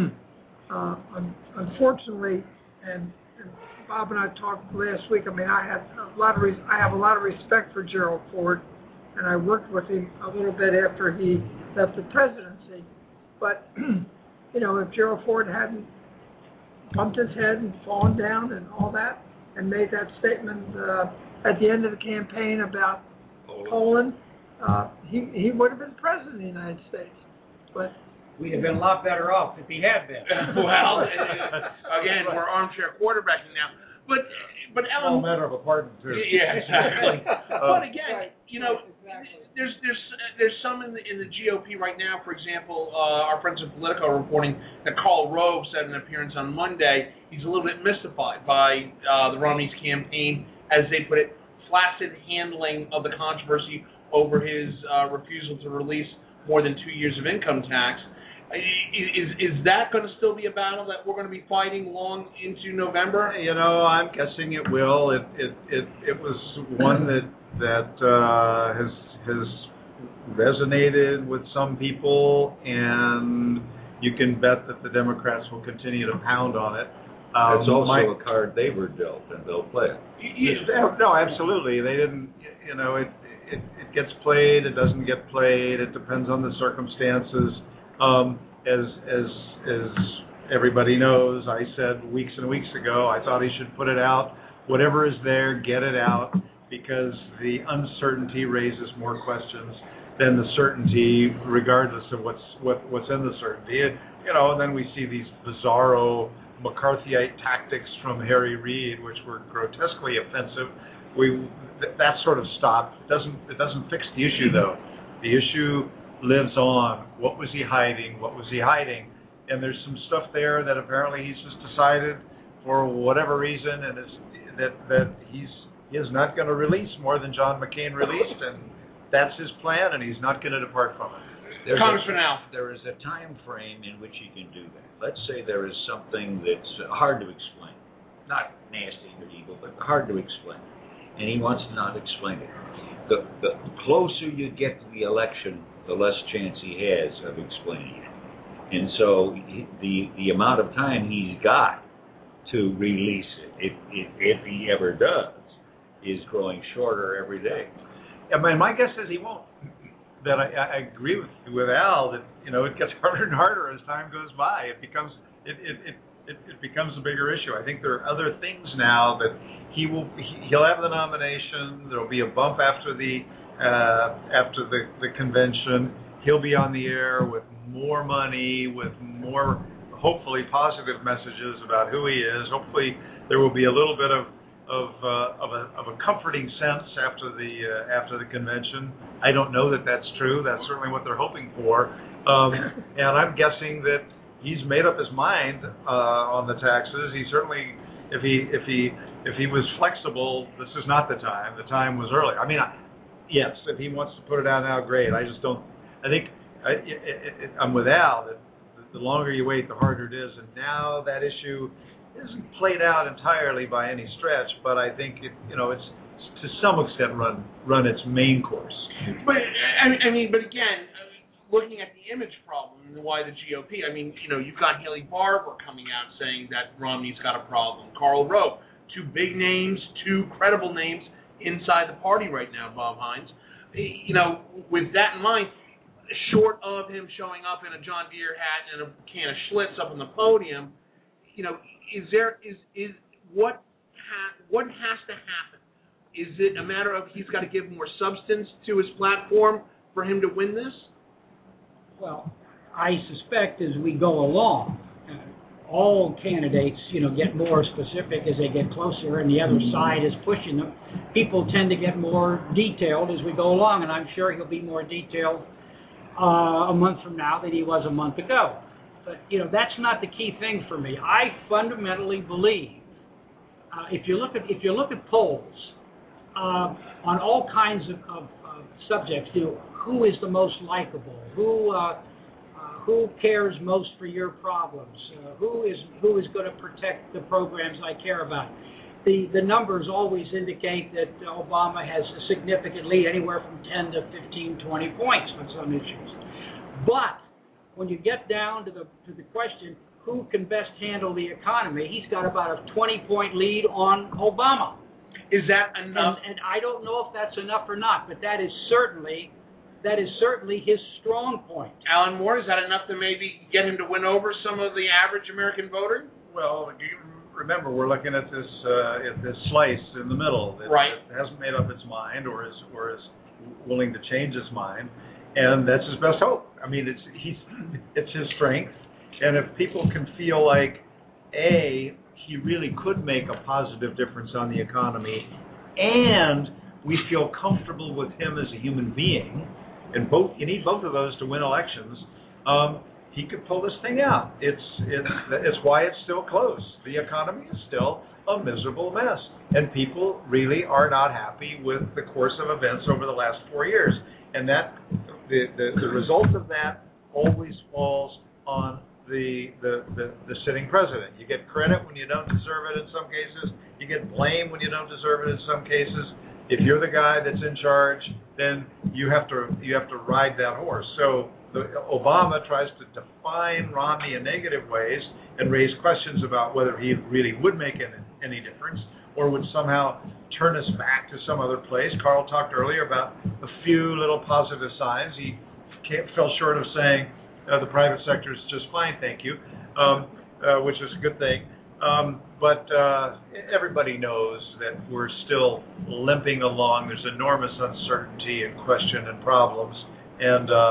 uh, un- unfortunately, and, and Bob and I talked last week. I mean, I had a lot of res- I have a lot of respect for Gerald Ford, and I worked with him a little bit after he left the presidency. But you know, if Gerald Ford hadn't bumped his head and fallen down and all that, and made that statement uh, at the end of the campaign about Poland, Poland uh, he he would have been president of the United States. But We'd have been a lot better off if he had been. Well, again, we're armchair quarterbacking now. But, but All Ellen. matter of a pardon, too. Yeah, exactly. but again, Right, you know, exactly. there's there's there's some in the in the G O P right now. For example, uh, our friends at Politico are reporting that Karl Rove said in an appearance on Monday he's a little bit mystified by uh, the Romney's campaign, as they put it, flaccid handling of the controversy over his uh, refusal to release more than two years of income tax. Is is that going to still be a battle that we're going to be fighting long into November? You know, I'm guessing it will. It it it, it was one that that uh, has has resonated with some people, and you can bet that the Democrats will continue to pound on it. Um, It's also my, a card they were dealt, and they'll play it. Yeah, no, absolutely. They didn't. You know, it, it it gets played. It doesn't get played. It depends on the circumstances. Um, as as as everybody knows, I said weeks and weeks ago, I thought he should put it out. Whatever is there, get it out, because the uncertainty raises more questions than the certainty, regardless of what's what what's in the certainty. And, you know, and then we see these bizarro McCarthyite tactics from Harry Reid, which were grotesquely offensive. We th- that sort of stopped. It doesn't it doesn't fix the issue though. The issue lives on. What was he hiding? What was he hiding? And there's some stuff there that apparently he's just decided for whatever reason, and is that that he's he is not going to release more than John McCain released, and that's his plan, and he's not going to depart from it. There's Congressman a, Al. there is a time frame in which he can do that. Let's say there is something that's hard to explain, not nasty or evil, but hard to explain, and he wants to not explain it. The, the closer you get to the election, the less chance he has of explaining it. And so he, the the amount of time he's got to release it, if, if, if he ever does, is growing shorter every day. Yeah, my, my guess is he won't. That I, I agree with with Al that you know it gets harder and harder as time goes by. It becomes it it, it, it, it becomes a bigger issue. I think there are other things now that he will he, he'll have the nomination. There'll be a bump after the uh, after the, the convention. He'll be on the air with more money, with more hopefully positive messages about who he is. Hopefully there will be a little bit of of uh, of a of a comforting sense after the uh, after the convention. I don't know that that's true. That's certainly what they're hoping for. Um, and I'm guessing that he's made up his mind uh, on the taxes. He certainly, if he if he if he was flexible, this is not the time. The time was early. I mean, I, yes, if he wants to put it out now, great. I just don't. I think I, it, it, I'm with Al that the longer you wait, the harder it is. And now that issue isn't played out entirely by any stretch, but I think it, you know, it's to some extent run run its main course. But I mean, I mean but again, I mean, looking at the image problem and why the G O P. I mean, you know, you've got Haley Barbour coming out saying that Romney's got a problem. Karl Rove, two big names, two credible names inside the party right now. Bob Hines. You know, with that in mind, short of him showing up in a John Deere hat and a can of Schlitz up on the podium, you know, is there is is what ha- what has to happen? Is it a matter of he's got to give more substance to his platform for him to win this? Well, I suspect as we go along, uh, all candidates, you know, get more specific as they get closer, and the other side is pushing them. People tend to get more detailed as we go along, and I'm sure he'll be more detailed uh, a month from now than he was a month ago. But you know, that's not the key thing for me. I fundamentally believe uh, if you look at if you look at polls. Uh, on all kinds of, of, of subjects, you know, who is the most likable? Who uh, uh, who cares most for your problems? Uh, who is who is going to protect the programs I care about? The the numbers always indicate that Obama has a significant lead, anywhere from ten to fifteen, twenty points on some issues. But when you get down to the to the question, who can best handle the economy? He's got about a twenty point lead on Obama. Is that enough? And, and I don't know if that's enough or not, but that is certainly that is certainly his strong point. Alan Moore, is that enough to maybe get him to win over some of the average American voter? Well, remember, we're looking at this uh, at this slice in the middle that, right. that hasn't made up its mind or is or is willing to change its mind, and that's his best hope. I mean, it's he's it's his strength, and if people can feel like a he really could make a positive difference on the economy, and we feel comfortable with him as a human being, and both you need both of those to win elections. Um, he could pull this thing out. It's it's it's why it's still close. The economy is still a miserable mess, and people really are not happy with the course of events over the last four years, and that the the, the result of that always falls on The, the, the, the sitting president. You get credit when you don't deserve it in some cases. You get blame when you don't deserve it in some cases. If you're the guy that's in charge, then you have to you have to ride that horse. So the, Obama tries to define Romney in negative ways and raise questions about whether he really would make any, any difference or would somehow turn us back to some other place. Carl talked earlier about a few little positive signs. He came, fell short of saying, Uh, the private sector is just fine, thank you, um, uh, which is a good thing. Um, but uh, everybody knows that we're still limping along. There's enormous uncertainty and question and problems. And uh,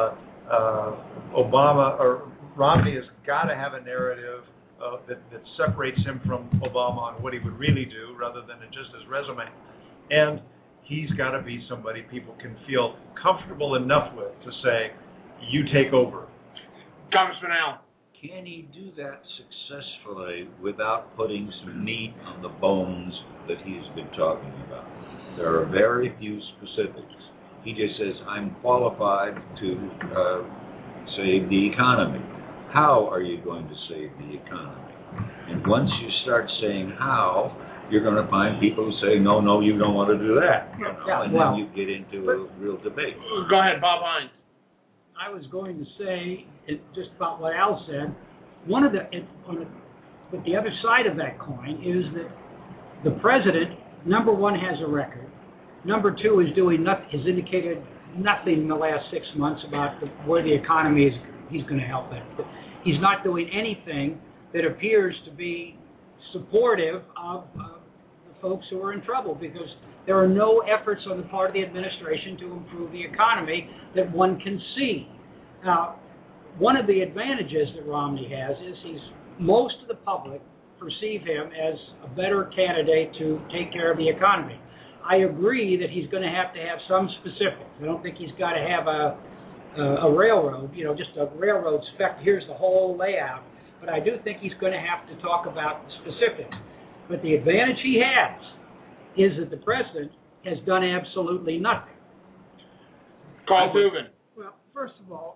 uh, Obama or Romney has got to have a narrative uh, that, that separates him from Obama on what he would really do rather than in just his resume. And he's got to be somebody people can feel comfortable enough with to say, you take over. Congressman Al. Can he do that successfully without putting some meat on the bones that he's been talking about? There are very few specifics. He just says, I'm qualified to uh, save the economy. How are you going to save the economy? And once you start saying how, you're going to find people who say, no, no, you don't want to do that. You know? Yeah, and well, then you get into a real debate. Go ahead, Bob Hines. I was going to say it, just about what Al said. One of the, it, on the, but the other side of that coin is that the president, number one, has a record. Number two is doing nothing. Has indicated nothing in the last six months about the, where the economy is. He's going to help it. But he's not doing anything that appears to be supportive of uh, the folks who are in trouble, because there are no efforts on the part of the administration to improve the economy that one can see. Now, one of the advantages that Romney has is he's most of the public perceive him as a better candidate to take care of the economy. I agree that he's going to have to have some specifics. I don't think he's got to have a, a, a railroad, you know, just a railroad spec. Here's the whole layout. but I do think he's going to have to talk about the specifics. But the advantage he has is that the president has done absolutely nothing. Carl Dubin. Well, first of all,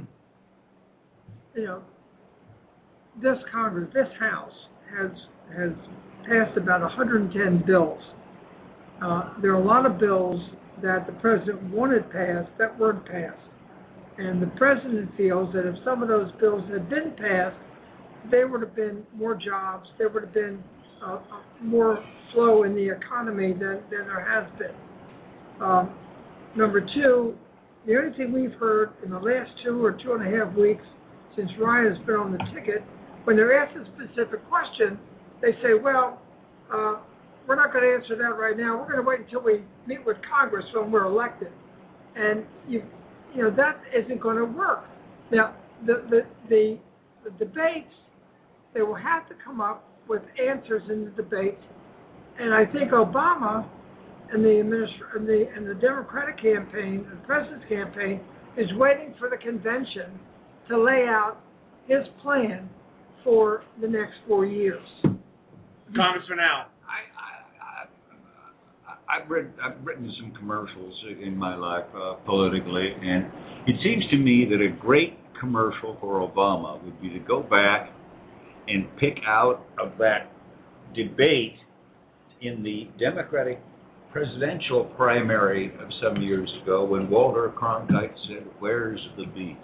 you know, this Congress, this House has has passed about one hundred ten bills. Uh, there are a lot of bills that the president wanted passed that weren't passed. And the president feels that if some of those bills had been passed, there would have been more jobs, there would have been uh, more flow in the economy than, than there has been. Um, number two, the only thing we've heard in the last two or two and a half weeks since Ryan has been on the ticket, when they're asked a specific question, they say, well, uh, we're not going to answer that right now. We're going to wait until we meet with Congress when we're elected. And, you you know, that isn't going to work. Now, the, the, the, the debates, they will have to come up with answers in the debates. And I think Obama and the, administra- and the, and the Democratic campaign, the president's campaign, is waiting for the convention to lay out his plan for the next four years. Congressman Al. I, I, I, I've read, I've written some commercials in my life uh, politically, and it seems to me that a great commercial for Obama would be to go back and pick out of that debate in the Democratic presidential primary of some years ago when Walter Cronkite said, "Where's the beef?"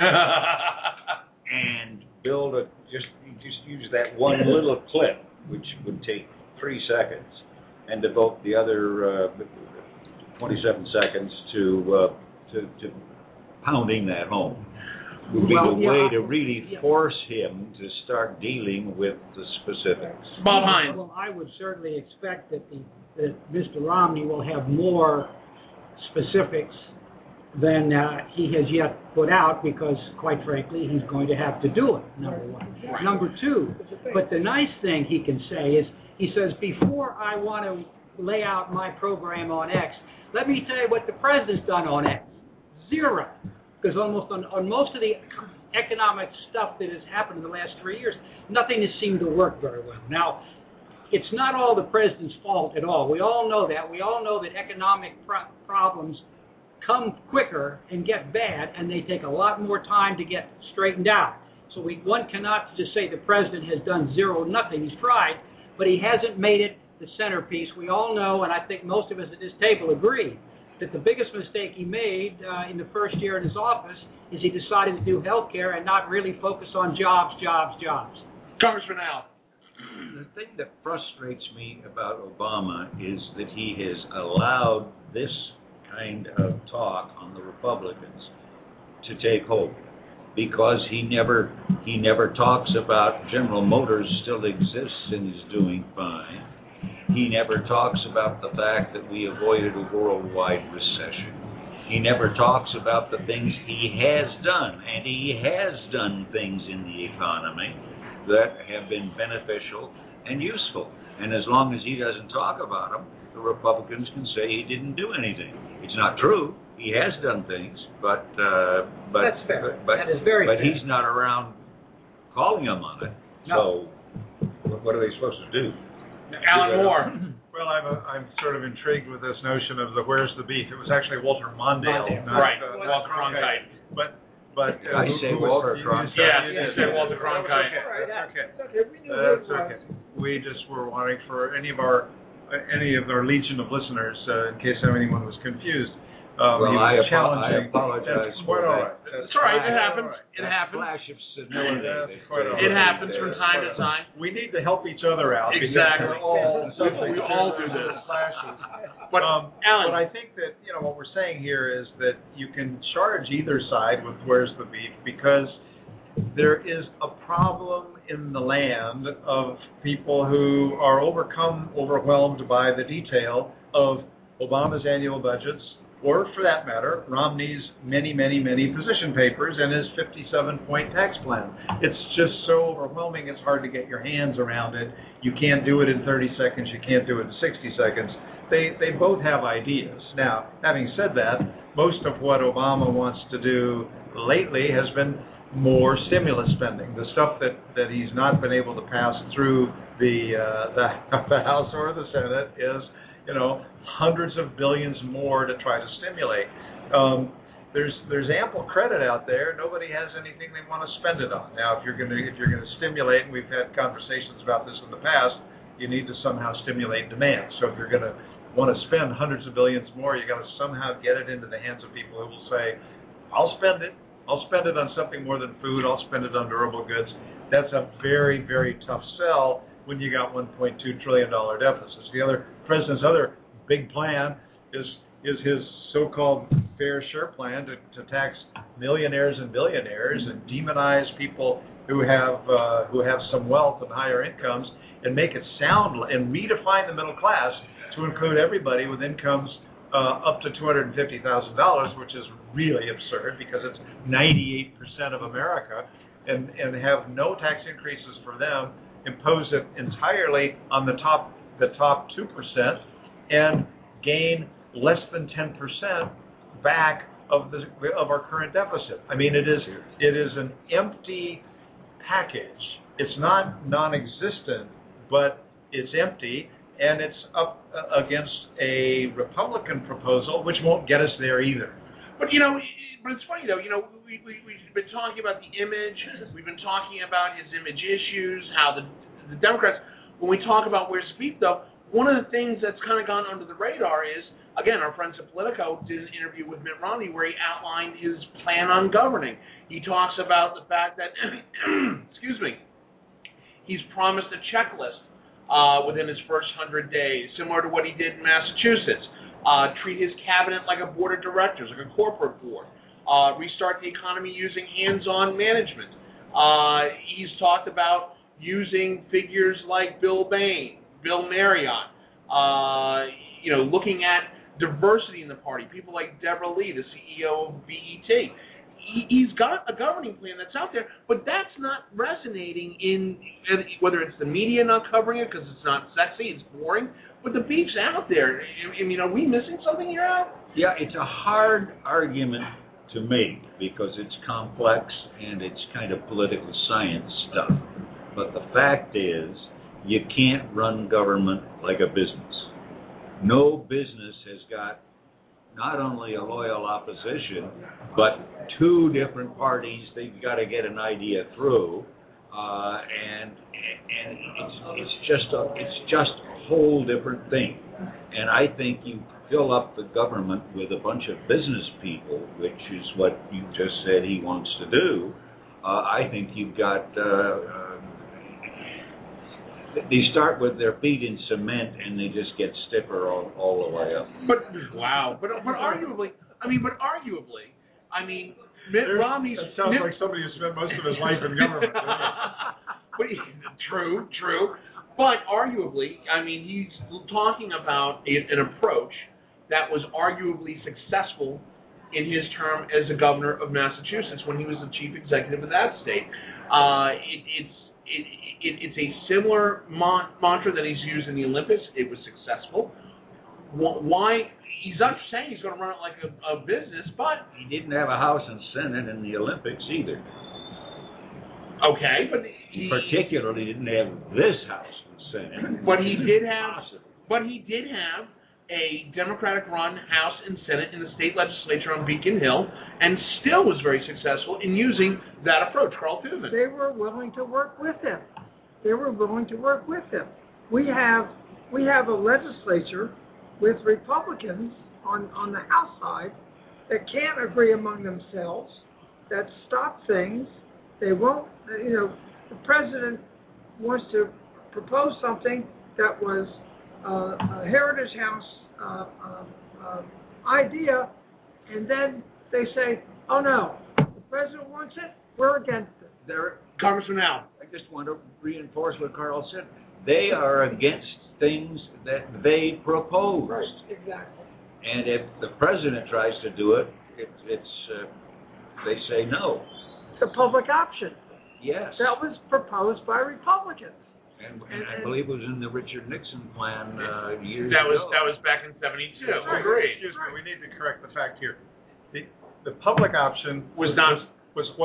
and build a just just use that one little clip, which would take three seconds, and devote the other uh, twenty-seven seconds to, uh, to to pounding that home. Would be Well, the yeah, way I- to really yeah. force him to start dealing with the specifics. Bob Hines. Well, I would certainly expect that the that Mister Romney will have more specifics than uh, he has yet put out, because, quite frankly, he's going to have to do it, number one. Number two, but the nice thing he can say is, he says, before I want to lay out my program on X, let me tell you what the president's done on X. Zero. Because almost on, on most of the economic stuff that has happened in the last three years, nothing has seemed to work very well. Now, it's not all the president's fault at all. We all know that. We all know that economic pro- problems come quicker and get bad, and they take a lot more time to get straightened out. So we, one cannot just say the president has done zero, nothing. He's tried, but he hasn't made it the centerpiece. We all know, and I think most of us at this table agree, that the biggest mistake he made uh, in the first year in his office is he decided to do health care and not really focus on jobs, jobs, jobs. Congressman Al. The thing that frustrates me about Obama is that he has allowed this kind of talk on the Republicans to take hold, because he never he never talks about General Motors still exists and is doing fine. He never talks about the fact that we avoided a worldwide recession. He never talks about the things he has done, and he has done things in the economy that have been beneficial and useful. And as long as he doesn't talk about them, the Republicans can say he didn't do anything. It's not true. He has done things, but uh, but That's fair. but, but, That is very but fair. he's not around calling them on it. No. So what are they supposed to do? Alan Moore. Well, I'm, a, I'm sort of intrigued with this notion of the "where's the beef." It was actually Walter Mondale, Mondale. not Right. uh, Walter Cronkite. But but uh, I who- say who was- Walter you- you Cronkite. said- Yeah, you you did. said Walter Cronkite. That's okay. It's okay, we knew who That's it was. okay. We just were wanting for any of our uh, any of our legion of listeners, uh, in case anyone was confused. Um, Well, he I was apo- I challenging. apologize That's for quite all that. right. It's all right. It That's happens. all right. It That happens. flash of senility. That's that quite they- all It right. happens from That's time quite to all right. time. We need to help each other out. because Exactly. we're all We- subject we to all do those this. flashes. But, um, Alan. but I think that, you know, what we're saying here is that you can charge either side with "where's the beef," because there is a problem in the land of people who are overcome, overwhelmed by the detail of Obama's annual budgets, or for that matter, Romney's many, many, many position papers and his fifty-seven point tax plan. It's just so overwhelming, it's hard to get your hands around it. You can't do it in thirty seconds, you can't do it in sixty seconds. They, they both have ideas. Now, having said that, most of what Obama wants to do lately has been more stimulus spending. The stuff that, that he's not been able to pass through the, uh, the the House or the Senate is, you know, hundreds of billions more to try to stimulate. Um, there's there's ample credit out there. Nobody has anything they want to spend it on. Now, if you're going to if you're going to stimulate, and we've had conversations about this in the past, you need to somehow stimulate demand. So if you're going to want to spend hundreds of billions more, you got to somehow get it into the hands of people who will say, "I'll spend it. I'll spend it on something more than food. I'll spend it on durable goods." That's a very, very tough sell when you got one point two trillion dollars deficits. The other president's other big plan is is his so-called fair share plan to, to tax millionaires and billionaires and demonize people who have uh, who have some wealth and higher incomes, and make it sound and redefine the middle class to include everybody with incomes uh, up to two hundred fifty thousand dollars, which is really absurd because it's ninety-eight percent of America, and, and have no tax increases for them, impose it entirely on the top the top two percent, and gain less than ten percent back of the of our current deficit. I mean, it is it is an empty package. It's not non-existent, but it's empty, and it's up against a Republican proposal, which won't get us there either. But, you know, but it's funny, though, you know, we, we, we've been talking about the image, we've been talking about his image issues, how the, the Democrats, when we talk about where's the beef, though, one of the things that's kind of gone under the radar is, again, our friends at Politico did an interview with Mitt Romney where he outlined his plan on governing. He talks about the fact that, excuse me, he's promised a checklist uh, within his first hundred days, similar to what he did in Massachusetts. Uh, treat his cabinet like a board of directors, like a corporate board. Uh, restart the economy using hands-on management. Uh, he's talked about using figures like Bill Bain, Bill Marriott, uh, you know, looking at diversity in the party, people like Deborah Lee, the C E O of B E T. He, he's got a governing plan that's out there, but that's not resonating in, whether it's the media not covering it because it's not sexy, it's boring, but the beef's out there. I mean, are we missing something here, Al? Yeah, it's a hard argument to make because it's complex and it's kind of political science stuff. But the fact is, you can't run government like a business. No business has got not only a loyal opposition, but two different parties they've got to get an idea through, uh, and and it's it's just a it's just a whole different thing. And I think you fill up the government with a bunch of business people, which is what you just said he wants to do. Uh, I think you've got. Uh, They start with their feet in cement and they just get stiffer all, all the way up. But wow, but but arguably, I mean, but arguably, I mean, Mitt Romney's. That sounds Mitt, like somebody who spent most of his life in government. but he, true, true. But arguably, I mean, he's talking about a, an approach that was arguably successful in his term as the governor of Massachusetts when he was the chief executive of that state. Uh, it, it's It, it, it's a similar mon- mantra that he's used in the Olympics. It was successful. Why? He's not saying he's going to run it like a, a business, but he didn't have a House and Senate in the Olympics either. Okay, but he particularly didn't have this House and Senate. But he did have. But he did have a Democratic-run House and Senate in the state legislature on Beacon Hill, and still was very successful in using that approach. Carl Tuveman. They were willing to work with him. They were willing to work with him. We have we have a legislature with Republicans on, on the House side that can't agree among themselves, that stop things. They won't, you know, the president wants to propose something that was uh, a Heritage House Uh, uh, uh, idea, and then they say, oh no, the president wants it, we're against it. They're, Congressman Al. I just want to reinforce what Carl said. They are against things that they proposed. Right, exactly. And if the president tries to do it, it it's uh, they say no. It's a public option. Yes. That was proposed by Republicans. And, and I believe it was in the Richard Nixon plan uh, years that was, ago. That was back in seventy-two. Right. Agreed. Excuse me, we need to correct the fact here. The, the public option was not was, was what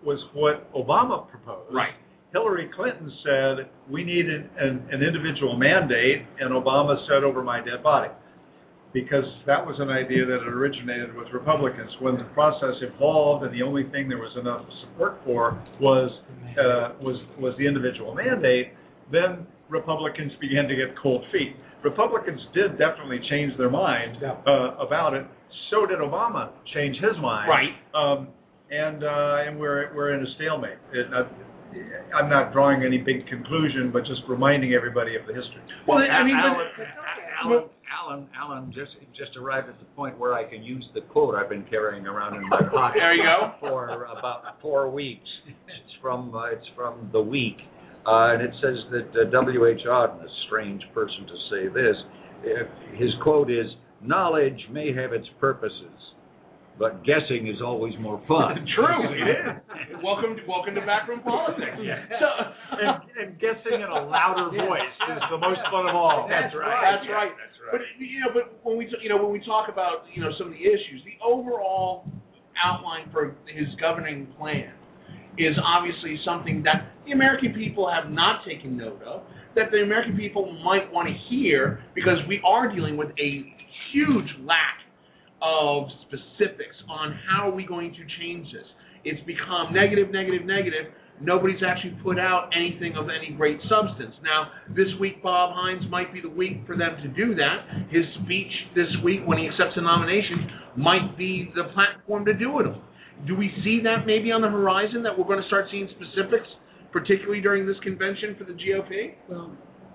was what Obama proposed. Right. Hillary Clinton said we needed an, an individual mandate, and Obama said over my dead body, because that was an idea that had originated with Republicans. When the process evolved and the only thing there was enough support for was uh, was was the individual mandate, then Republicans began to get cold feet. Republicans did definitely change their mind uh, about it. So did Obama change his mind. Right. Um, and uh, and we're we're in a stalemate. It, uh, I'm not drawing any big conclusion, but just reminding everybody of the history. Well, I mean, Alan, but, Alan, Alan, Alan just just arrived at the point where I can use the quote I've been carrying around in my pocket. There you go. For about four weeks. It's from uh, it's from the Week, uh, and it says that uh, W H Auden, a strange person to say this, uh, his quote is, "Knowledge may have its purposes, but guessing is always more fun." True, it is. Welcome, welcome to backroom politics. So, and, and guessing in a louder voice is the most fun of all. That's right. That's right. That's right. But you know, but when we you know when we talk about you know some of the issues, the overall outline for his governing plan is obviously something that the American people have not taken note of, that the American people might want to hear, because we are dealing with a huge lack of specifics on how are we going to change this. It's become negative, negative, negative. Nobody's actually put out anything of any great substance. Now, this week, Bob Hines might be the week for them to do that. His speech this week, when he accepts a nomination, might be the platform to do it on. Do we see that maybe on the horizon, that we're going to start seeing specifics, particularly during this convention for the G O P? Well,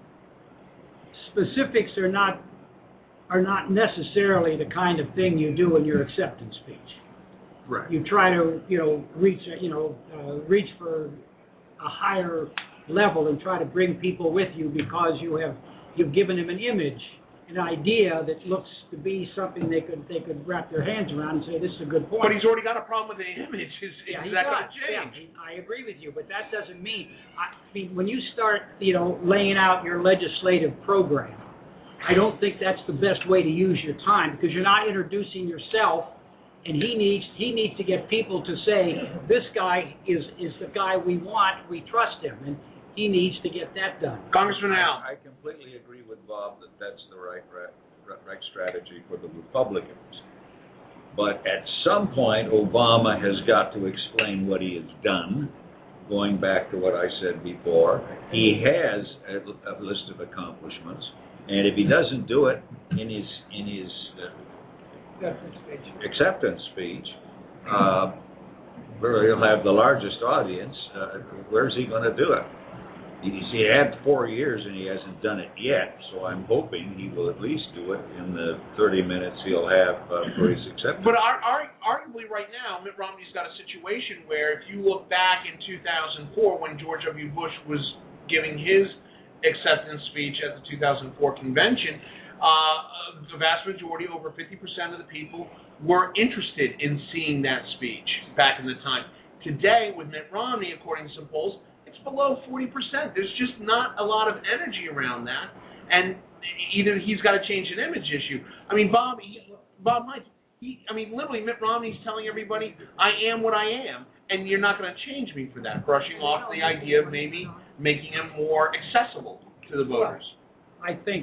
specifics are not are not necessarily the kind of thing you do in your acceptance speech. Right. You try to, you know, reach, you know, uh, reach for a higher level and try to bring people with you because you have you've given them an image, an idea that looks to be something they could they could wrap their hands around and say this is a good point. But he's already got a problem with the image. Is, yeah, is he that going does. to change? Yeah, I agree with you, but that doesn't mean. I mean, when you start, you know, laying out your legislative program, I don't think that's the best way to use your time, because you're not introducing yourself, and he needs he needs to get people to say, this guy is, is the guy we want, we trust him, and he needs to get that done. Congressman Al. I completely agree with Bob that that's the right, right, right strategy for the Republicans. But at some point, Obama has got to explain what he has done, going back to what I said before. He has a, a list of accomplishments. And if he doesn't do it in his in his uh, acceptance speech, uh, where he'll have the largest audience, uh, where's he going to do it? He's, he had four years and he hasn't done it yet. So I'm hoping he will at least do it in the thirty minutes he'll have uh, for his acceptance. But ar- ar- arguably right now, Mitt Romney's got a situation where if you look back in two thousand four when George W. Bush was giving his acceptance speech at the two thousand four convention, uh, the vast majority, over fifty percent of the people, were interested in seeing that speech back in the time. Today, with Mitt Romney, according to some polls, it's below forty percent. There's just not a lot of energy around that, and either he's got to change an image issue. I mean, Bob, he, Bob Hines, he, I mean, literally, Mitt Romney's telling everybody, I am what I am, and you're not going to change me for that, brushing off the idea of maybe making him more accessible to the voters. I think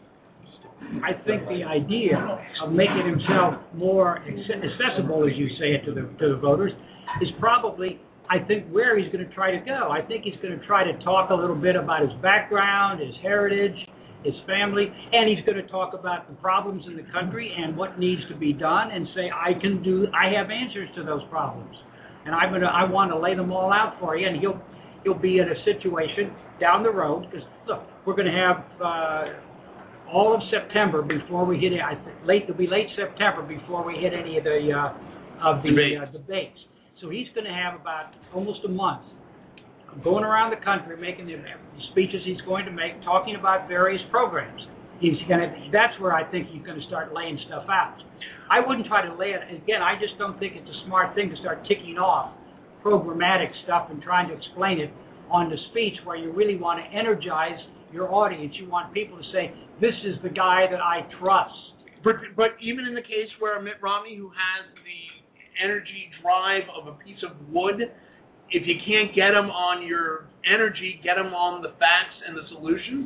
I think the idea of making himself more accessible, as you say it, to the to the voters, is probably, I think, where he's going to try to go. I think he's going to try to talk a little bit about his background, his heritage, his family, and he's going to talk about the problems in the country and what needs to be done, and say, I can do, I have answers to those problems, and I'm gonna, I want to lay them all out for you. And he'll he'll be in a situation down the road, because look, we're going to have uh, all of September before we hit it. I think late it'll be late September before we hit any of the uh, of the Debates. Uh, debates. So he's going to have about almost a month going around the country making the speeches he's going to make, talking about various programs. He's going to. That's where I think he's going to start laying stuff out. I wouldn't try to lay it again. I just don't think it's a smart thing to start ticking off programmatic stuff and trying to explain it on the speech, where you really want to energize your audience. You want people to say, this is the guy that I trust. But, but even in the case where Mitt Romney, who has the energy drive of a piece of wood, if you can't get them on your energy, get them on the facts and the solutions.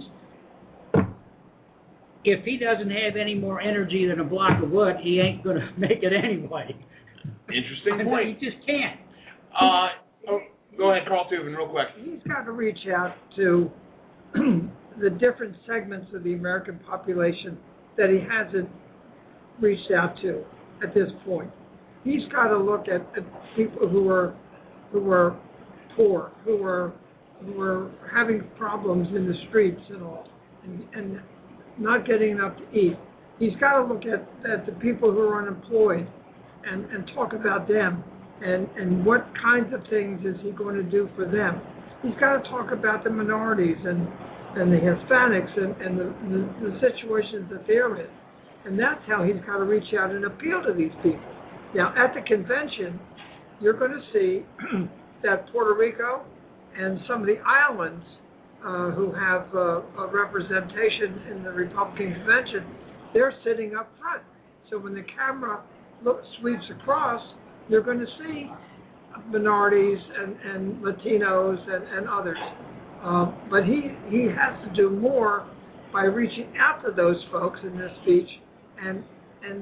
If he doesn't have any more energy than a block of wood, he ain't going to make it anyway. Interesting He point. just can't. Uh, oh, go ahead, Carl Tubin, real quick. He's got to reach out to the different segments of the American population that he hasn't reached out to at this point. He's got to look at, at people who are who are poor, who are who are having problems in the streets and all, and, and not getting enough to eat. He's got to look at, at the people who are unemployed and, and talk about them and, and what kinds of things is he going to do for them. He's got to talk about the minorities and, and the Hispanics and, and the, the, the situations that they're in. And that's how he's got to reach out and appeal to these people. Now, at the convention, you're going to see that Puerto Rico and some of the islands uh, who have uh, a representation in the Republican convention, they're sitting up front. So when the camera look, sweeps across, you're going to see minorities and, and Latinos and, and others. Uh, but he, he has to do more by reaching out to those folks in this speech and and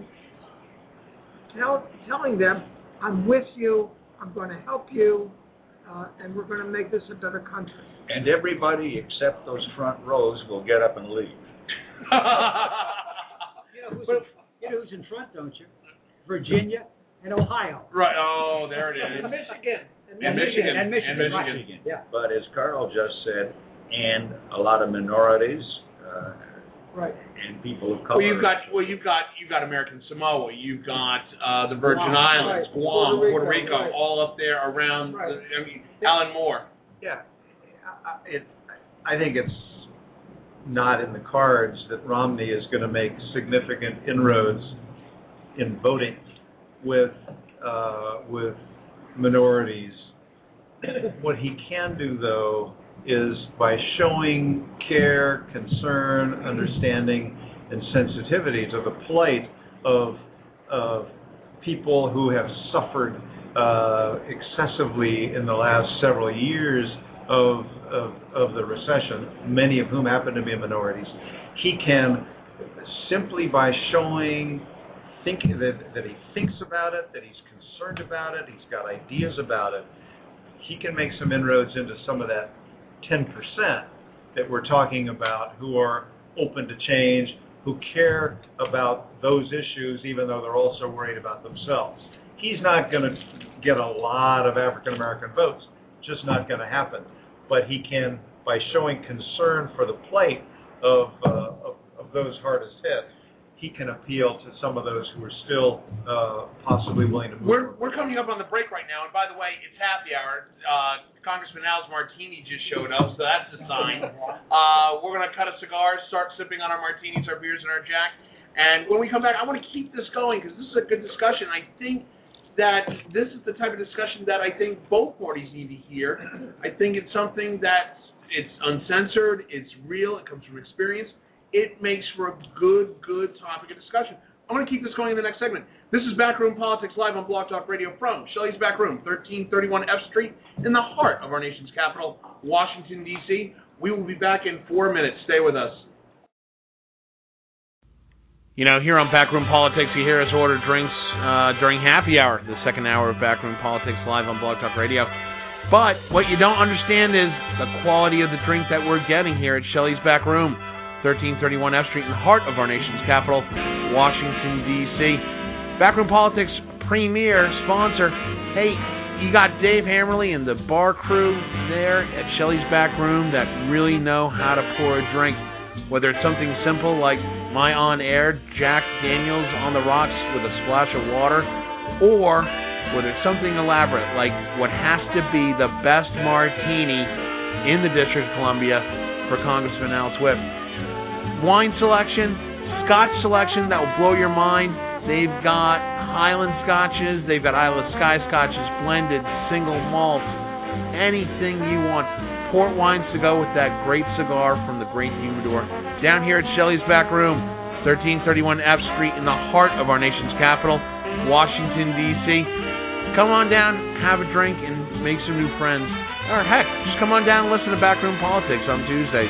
tell, telling them, I'm with you, I'm going to help you, uh, and we're going to make this a better country. And everybody except those front rows will get up and leave. You know, who's in, you know who's in front, don't you? Virginia and Ohio. Right. Oh, there it is. And Michigan. And Michigan. And Michigan. And right. Michigan. Yeah. But as Carl just said, and a lot of minorities uh, Right. and people of color. Well, you've got well, you've got you've got American Samoa, you've got uh, the Virgin Guam, Islands, right. Guam, Puerto Puerto Rico, Rico, right. all up there around. Right. The, I mean, Alan Moore. Yeah, I- it, I think it's not in the cards that Romney is going to make significant inroads in voting with uh, with minorities. What he can do, though, is by showing care, concern, understanding, and sensitivity to the plight of of people who have suffered uh, excessively in the last several years of, of of the recession, many of whom happen to be minorities. He can, simply by showing thinking that, that he thinks about it, that he's concerned about it, he's got ideas about it, he can make some inroads into some of that ten percent that we're talking about who are open to change, who care about those issues even though they're also worried about themselves. He's not going to get a lot of African American votes, just not going to happen. But he can, by showing concern for the plight of, uh, of, of those hardest hit, he can appeal to some of those who are still uh, possibly willing to move. We're we're coming up on the break right now, and by the way, it's happy hour. Uh, Congressman Al's martini just showed up, so that's a sign. Uh, we're going to cut a cigar, start sipping on our martinis, our beers, and our Jack. And when we come back, I want to keep this going because this is a good discussion. I think that this is the type of discussion that I think both parties need to hear. I think it's something that it's uncensored, it's real, it comes from experience. It makes for a good, good topic of discussion. I'm going to keep this going in the next segment. This is Backroom Politics live on Blog Talk Radio from Shelley's Back Room, thirteen thirty-one F Street, in the heart of our nation's capital, Washington, D C We will be back in four minutes. Stay with us. You know, here on Backroom Politics, you hear us order drinks uh, during happy hour, the second hour of Backroom Politics live on Blog Talk Radio. But what you don't understand is the quality of the drink that we're getting here at Shelley's Back Room, thirteen thirty-one F Street, in the heart of our nation's capital, Washington, D C Backroom Politics premier sponsor. Hey, you got Dave Hammerly and the bar crew there at Shelley's Back Room that really know how to pour a drink. Whether it's something simple like my on-air Jack Daniels on the rocks with a splash of water, or whether it's something elaborate like what has to be the best martini in the District of Columbia for Congressman Al Swift. Wine selection, Scotch selection that will blow your mind. They've got Highland Scotches, they've got Isle of Skye Scotches, blended, single malt, anything you want. Port wines to go with that great cigar from the Great Humidor. Down here at Shelley's Back Room, thirteen thirty-one F Street, in the heart of our nation's capital, Washington, D C come on down, have a drink, and make some new friends. Or heck, just come on down and listen to Backroom Politics on Tuesdays.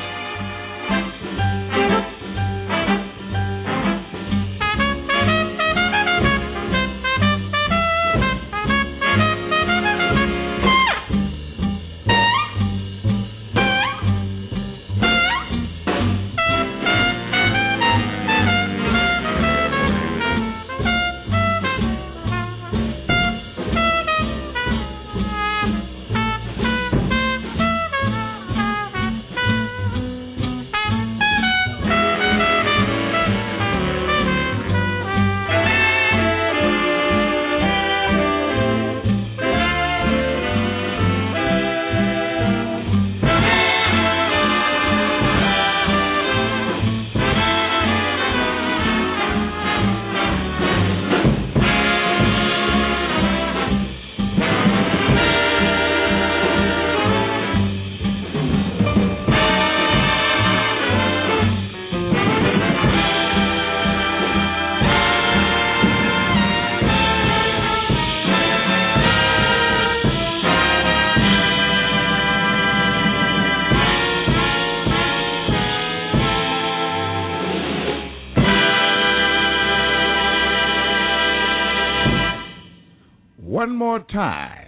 One more time.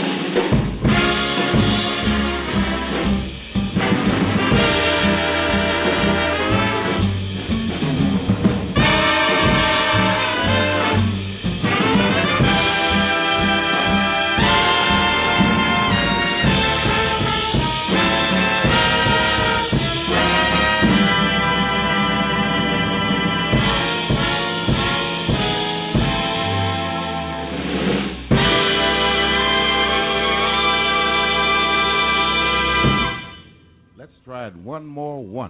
One more once.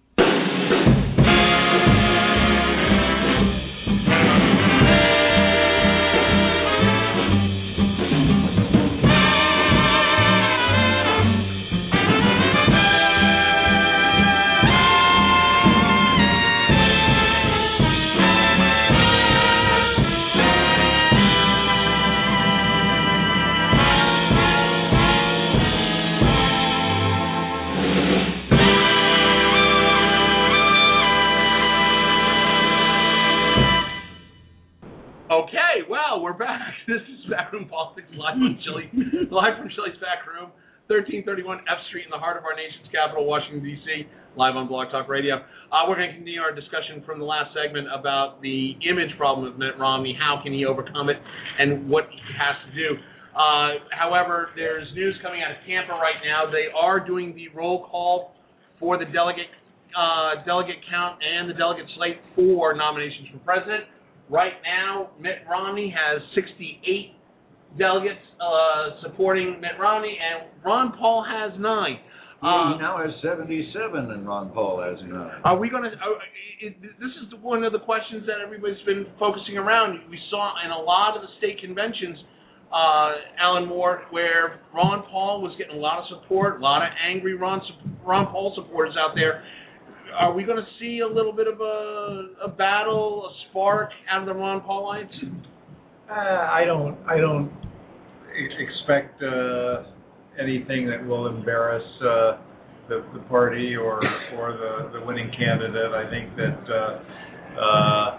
Okay, well, we're back. This is Backroom Politics live from Chili, live from Chili's Back Room, thirteen thirty-one F Street in the heart of our nation's capital, Washington, D C, live on Blog Talk Radio. Uh, we're going to continue our discussion from the last segment about the image problem of Mitt Romney, how can he overcome it, and what he has to do. Uh, however, there's news coming out of Tampa right now. They are doing the roll call for the delegate uh, delegate count and the delegate slate for nominations for president. Right now, Mitt Romney has sixty-eight delegates uh, supporting Mitt Romney, and Ron Paul has nine. Uh, he now has seventy-seven, and Ron Paul has nine. Are we going to? Uh, this is one of the questions that everybody's been focusing around. We saw in a lot of the state conventions, uh, Alan Moore, where Ron Paul was getting a lot of support, a lot of angry Ron Ron Paul supporters out there. Are we going to see a little bit of a, a battle, a spark out of the Ron Paulites? Uh, I don't. I don't expect uh, anything that will embarrass uh, the, the party or or the, the winning candidate. I think that uh, uh,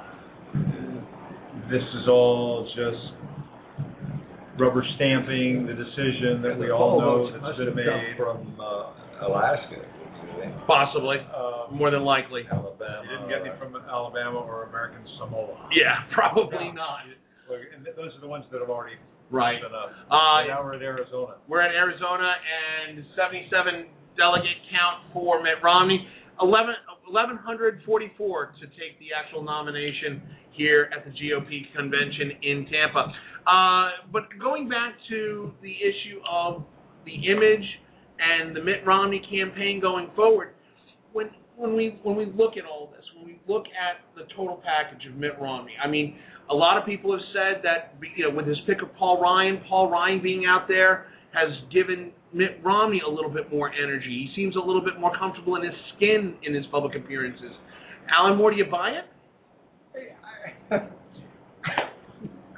this is all just rubber stamping the decision that we all know that's been made from uh, Alaska. Possibly, uh, more than likely. Alabama. You didn't get any from Alabama or American Samoa. Yeah, probably no. not. And those are the ones that have already right. been up. Uh, now we're at Arizona. We're at Arizona, and seventy-seven delegate count for Mitt Romney. eleven, eleven forty-four to take the actual nomination here at the G O P convention in Tampa. Uh, but going back to the issue of the image and the Mitt Romney campaign going forward, when when we when we look at all this, when we look at the total package of Mitt Romney, I mean, a lot of people have said that, you know, with his pick of Paul Ryan, Paul Ryan being out there has given Mitt Romney a little bit more energy. He seems a little bit more comfortable in his skin in his public appearances. Alan Moore, do you buy it? I,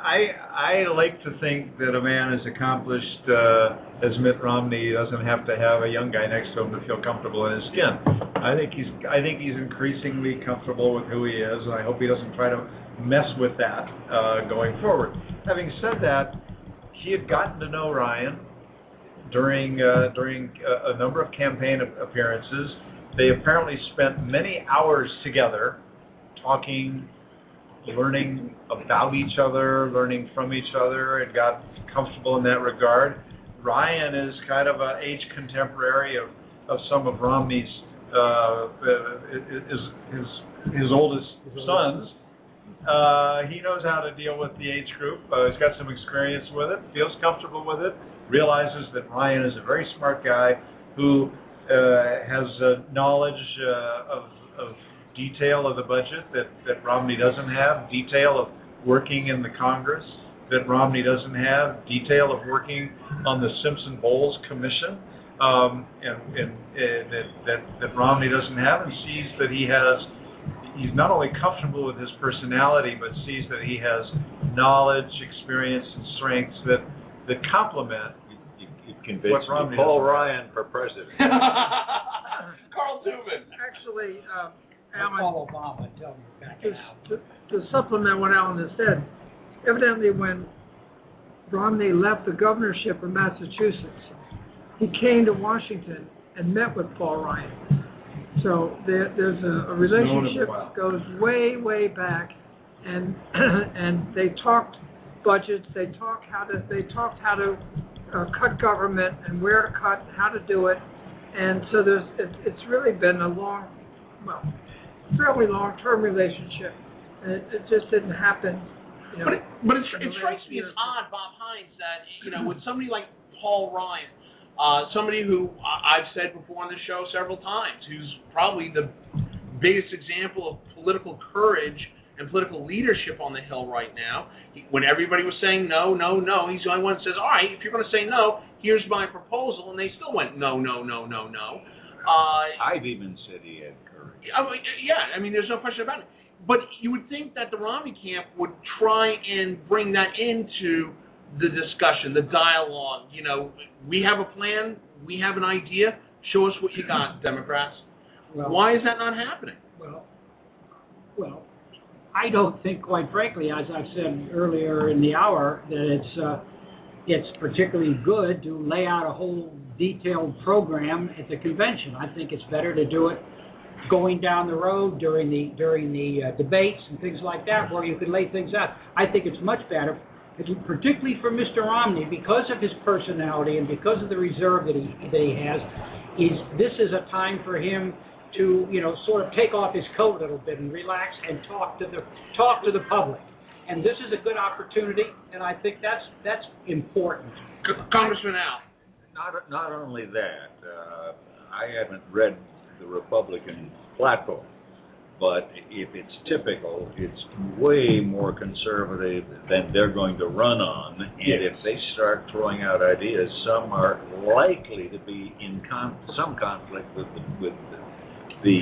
I I like to think that a man as accomplished uh, as Mitt Romney doesn't have to have a young guy next to him to feel comfortable in his skin. I think he's I think he's increasingly comfortable with who he is, and I hope he doesn't try to mess with that uh, going forward. Having said that, he had gotten to know Ryan during uh, during a, a number of campaign appearances. They apparently spent many hours together talking, learning about each other, learning from each other, and got comfortable in that regard. Ryan is kind of an age contemporary of, of some of Romney's uh, his, his his oldest sons. Uh, he knows how to deal with the age group. Uh, he's got some experience with it, feels comfortable with it, realizes that Ryan is a very smart guy who uh, has uh, knowledge uh, of, of detail of the budget that, that Romney doesn't have, detail of working in the Congress that Romney doesn't have, detail of working on the Simpson-Bowles Commission um, and, and, and that, that, that Romney doesn't have, and sees that he has, he's not only comfortable with his personality, but sees that he has knowledge, experience, and strengths that, that complement It convinced me. Paul Ryan for president. Carl Dubin. Actually, um, Alan, Call Obama and tell him to back to, it out. to, to supplement what Alan has said, evidently when Romney left the governorship of Massachusetts, he came to Washington and met with Paul Ryan. So there, there's a, a relationship that goes way, way back, and and they talked budgets. They talked how to they talked how to uh, cut government and where to cut, how to do it, and so there's it, it's really been a long, well, fairly long-term relationship, and it, it just didn't happen. You know, but it, but it, in it the strikes last me year. as odd, Bob Hines, that you know, with somebody like Paul Ryan, uh, somebody who I- I've said before on the show several times, who's probably the biggest example of political courage and political leadership on the Hill right now. He, when everybody was saying no, no, no, he's the only one that says, all right, if you're going to say no, here's my proposal, and they still went no, no, no, no, no. Uh, I've even said he had courage. I mean, yeah, I mean, there's no question about it. But you would think that the Romney camp would try and bring that into the discussion, the dialogue. You know, we have a plan, we have an idea, show us what you got, Democrats. Well, Why is that not happening? Well, well, I don't think, quite frankly, as I've said earlier in the hour, that it's uh, it's particularly good to lay out a whole detailed program at the convention. I think it's better to do it going down the road during the during the uh, debates and things like that, where you can lay things out. I think it's much better, particularly for Mister Romney, because of his personality and because of the reserve that he that he has. Is this is a time for him to, you know, sort of take off his coat a little bit and relax and talk to the talk to the public. And this is a good opportunity, and I think that's that's important. Congressman Al. Not not only that, uh, I haven't read the Republican platform, but if it's typical, it's way more conservative than they're going to run on. And yes. if they start throwing out ideas, some are likely to be in con- some conflict with the, with the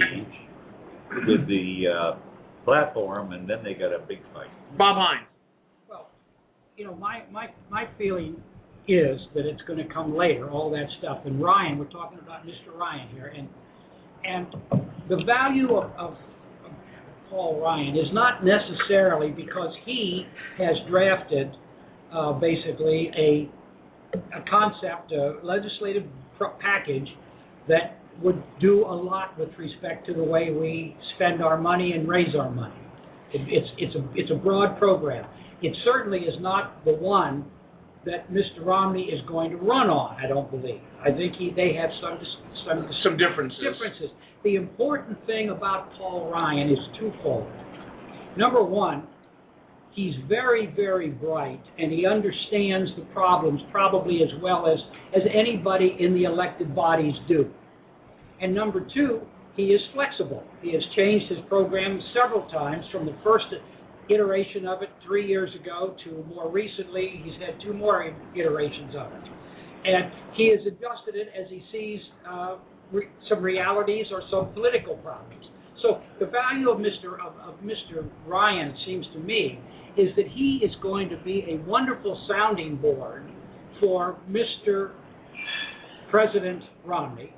with the uh, platform, and then they got a big fight. Bob Hines. Well, you know, my, my, my feeling is that it's going to come later, all that stuff. And Ryan, we're talking about Mister Ryan here, and and the value of, of, of Paul Ryan is not necessarily because he has drafted uh, basically a a concept, a legislative pr- package that would do a lot with respect to the way we spend our money and raise our money. It, it's it's a it's a broad program. It certainly is not the one that Mister Romney is going to run on, I don't believe. I think he, they have some some Some differences. differences. The important thing about Paul Ryan is twofold. Number one, he's very, very bright, and he understands the problems probably as well as, as anybody in the elected bodies do. And number two, he is flexible. He has changed his program several times from the first iteration of it three years ago to more recently. He's had two more iterations of it. And he has adjusted it as he sees uh, re- some realities or some political problems. So the value of Mister of, of Mister Ryan, it seems to me, is that he is going to be a wonderful sounding board for Mister President Romney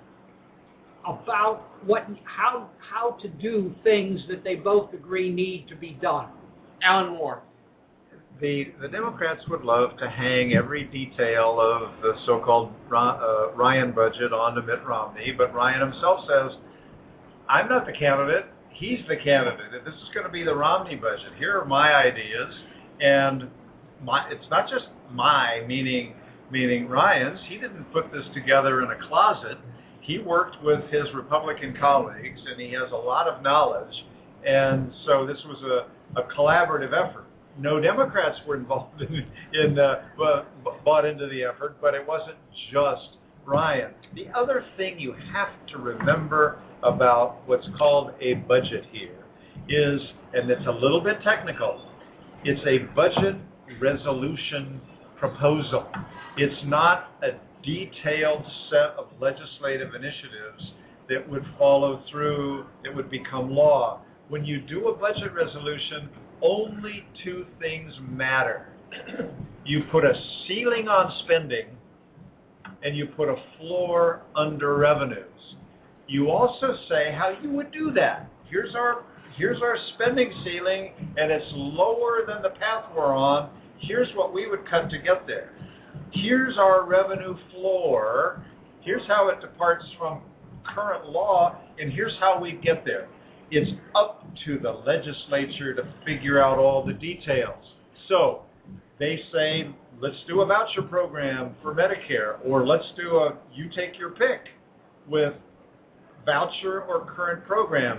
about what how how to do things that they both agree need to be done. Alan Moore. The the Democrats would love to hang every detail of the so-called uh, Ryan budget onto Mitt Romney, but Ryan himself says, I'm not the candidate, he's the candidate. This is going to be the Romney budget. Here are my ideas, and my, it's not just my, meaning meaning Ryan's. He didn't put this together in a closet. He worked with his Republican colleagues, and he has a lot of knowledge, and so this was a, a collaborative effort. No Democrats were involved in, in uh, bought into the effort, but it wasn't just Ryan. The other thing you have to remember about what's called a budget here is, and it's a little bit technical, it's a budget resolution proposal. It's not a detailed set of legislative initiatives that would follow through, that would become law. When you do a budget resolution, only two things matter. You put a ceiling on spending, and you put a floor under revenues. You also say how you would do that. Here's our here's our spending ceiling, and it's lower than the path we're on. Here's what we would cut to get there. Here's our revenue floor. Here's how it departs from current law, and here's how we get there. It's up to the legislature to figure out all the details. So they say, let's do a voucher program for Medicare, or let's do a you take your pick with voucher or current program.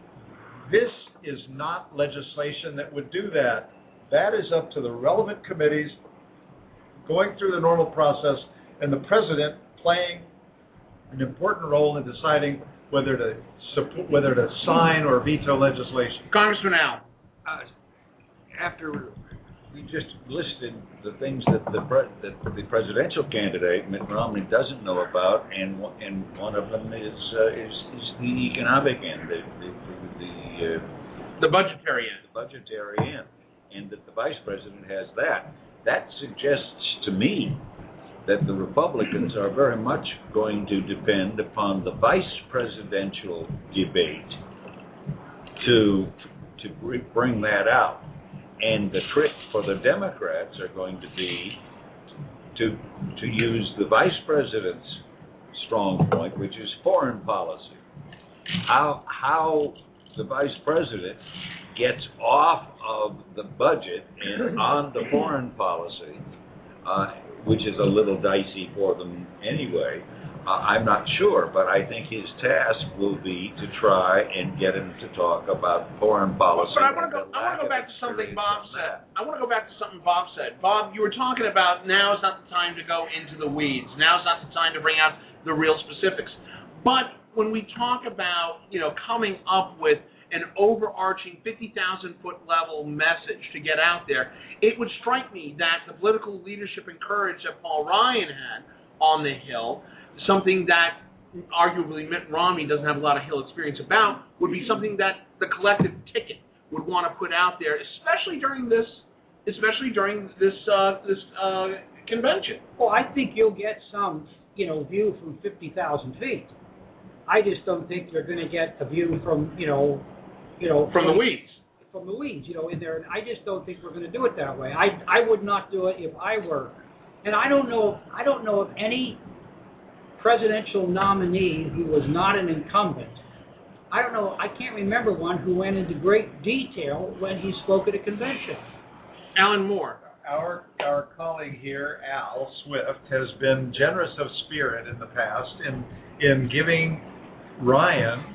This is not legislation that would do that. That is up to the relevant committees going through the normal process, and the president playing an important role in deciding whether to support, whether to sign or veto legislation. Congressman Al. Uh, after we just listed the things that the pre- that the presidential candidate Mitt Romney doesn't know about, and one- and one of them is uh, is, is the economic end, the the the, uh, the budgetary end, the budgetary end, and that the vice president has that. That suggests to me that the Republicans are very much going to depend upon the vice presidential debate to to bring that out. And the trick for the Democrats are going to be to to use the vice president's strong point, which is foreign policy. How how the vice president gets off of the budget and on the foreign policy, uh, which is a little dicey for them anyway. Uh, I'm not sure, but I think his task will be to try and get him to talk about foreign policy. But I want to go. I want to go back to something Bob said. I want to go back to something Bob said. Bob, you were talking about now is not the time to go into the weeds. Now is not the time to bring out the real specifics. But when we talk about, you know, coming up with an overarching fifty thousand foot level message to get out there, it would strike me that the political leadership and courage that Paul Ryan had on the Hill, something that arguably Mitt Romney doesn't have a lot of Hill experience about, would be something that the collective ticket would want to put out there, especially during this, especially during this uh, this uh, convention. Well, I think you'll get some, you know, view from fifty thousand feet. I just don't think you're going to get a view from, you know, you know, from the weeds. From the weeds, you know, in there. And I just don't think we're going to do it that way. I I would not do it if I were. And I don't know. I don't know of any presidential nominee who was not an incumbent. I don't know. I can't remember one who went into great detail when he spoke at a convention. Alan Moore. Our our colleague here, Al Swift, has been generous of spirit in the past in in giving Ryan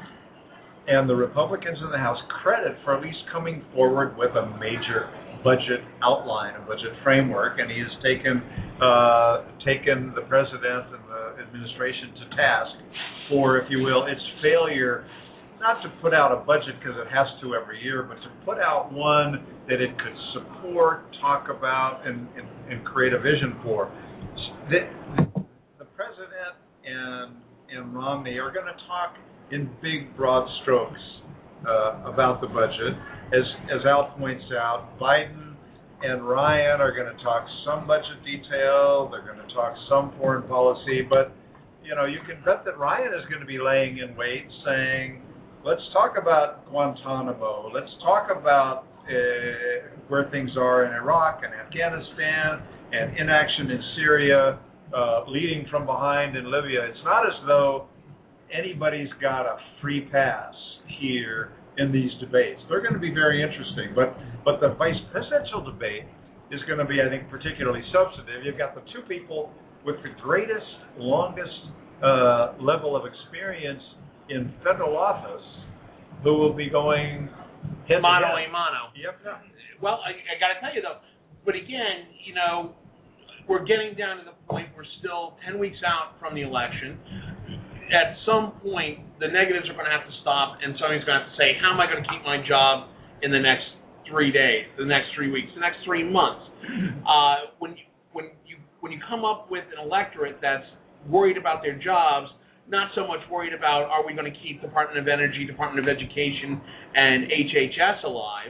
and the Republicans in the House credit for at least coming forward with a major budget outline, a budget framework, and he has taken uh, taken the president and the administration to task for, if you will, its failure not to put out a budget because it has to every year, but to put out one that it could support, talk about, and, and, and create a vision for. The, the president and, and Romney are going to talk in big, broad strokes. uh, about the budget. As as Al points out, Biden and Ryan are going to talk some budget detail. They're going to talk some foreign policy, but you know, you can bet that Ryan is going to be laying in wait, saying, "Let's talk about Guantanamo. Let's talk about uh, where things are in Iraq and Afghanistan and inaction in Syria, uh, leading from behind in Libya." It's not as though anybody's got a free pass here in these debates. They're going to be very interesting, but but the vice presidential debate is going to be, I think, particularly substantive. You've got the two people with the greatest, longest uh, level of experience in federal office, who will be going head mano to head. a mano. Yep. Well, I, I got to tell you though, but again, you know, we're getting down to the point we're still ten weeks out from the election. At some point, the negatives are going to have to stop, and somebody's going to have to say, how am I going to keep my job in the next three days, the next three weeks, the next three months? Uh, when you, when you when you come up with an electorate that's worried about their jobs, not so much worried about are we going to keep Department of Energy, Department of Education, and H H S alive,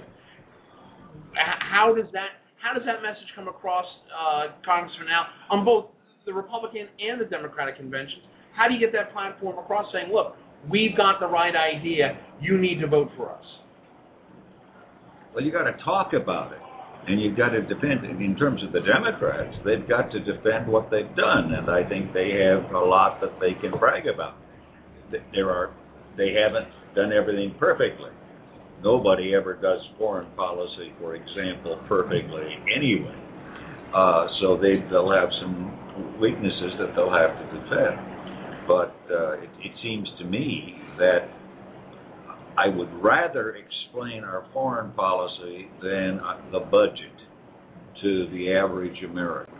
how does that how does that message come across, uh, Congressman Al, on both the Republican and the Democratic conventions? How do you get that platform across saying, look, we've got the right idea, you need to vote for us? Well, you got to talk about it, and you've got to defend it. In terms of the Democrats, they've got to defend what they've done, and I think they have a lot that they can brag about. There are, they haven't done everything perfectly. Nobody ever does foreign policy, for example, perfectly anyway. Uh, so they, they'll have some weaknesses that they'll have to defend. But uh, it, it seems to me that I would rather explain our foreign policy than the budget to the average American.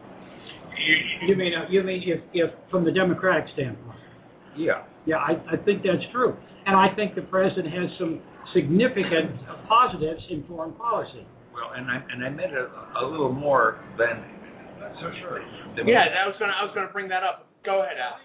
You mean uh, you mean if, if from the Democratic standpoint? Yeah. Yeah, I, I think that's true, and I think the president has some significant positives in foreign policy. Well, and I and I meant a, a little more than. Not so sure. Yeah, I was going to I was going to bring that up. Go ahead, Al.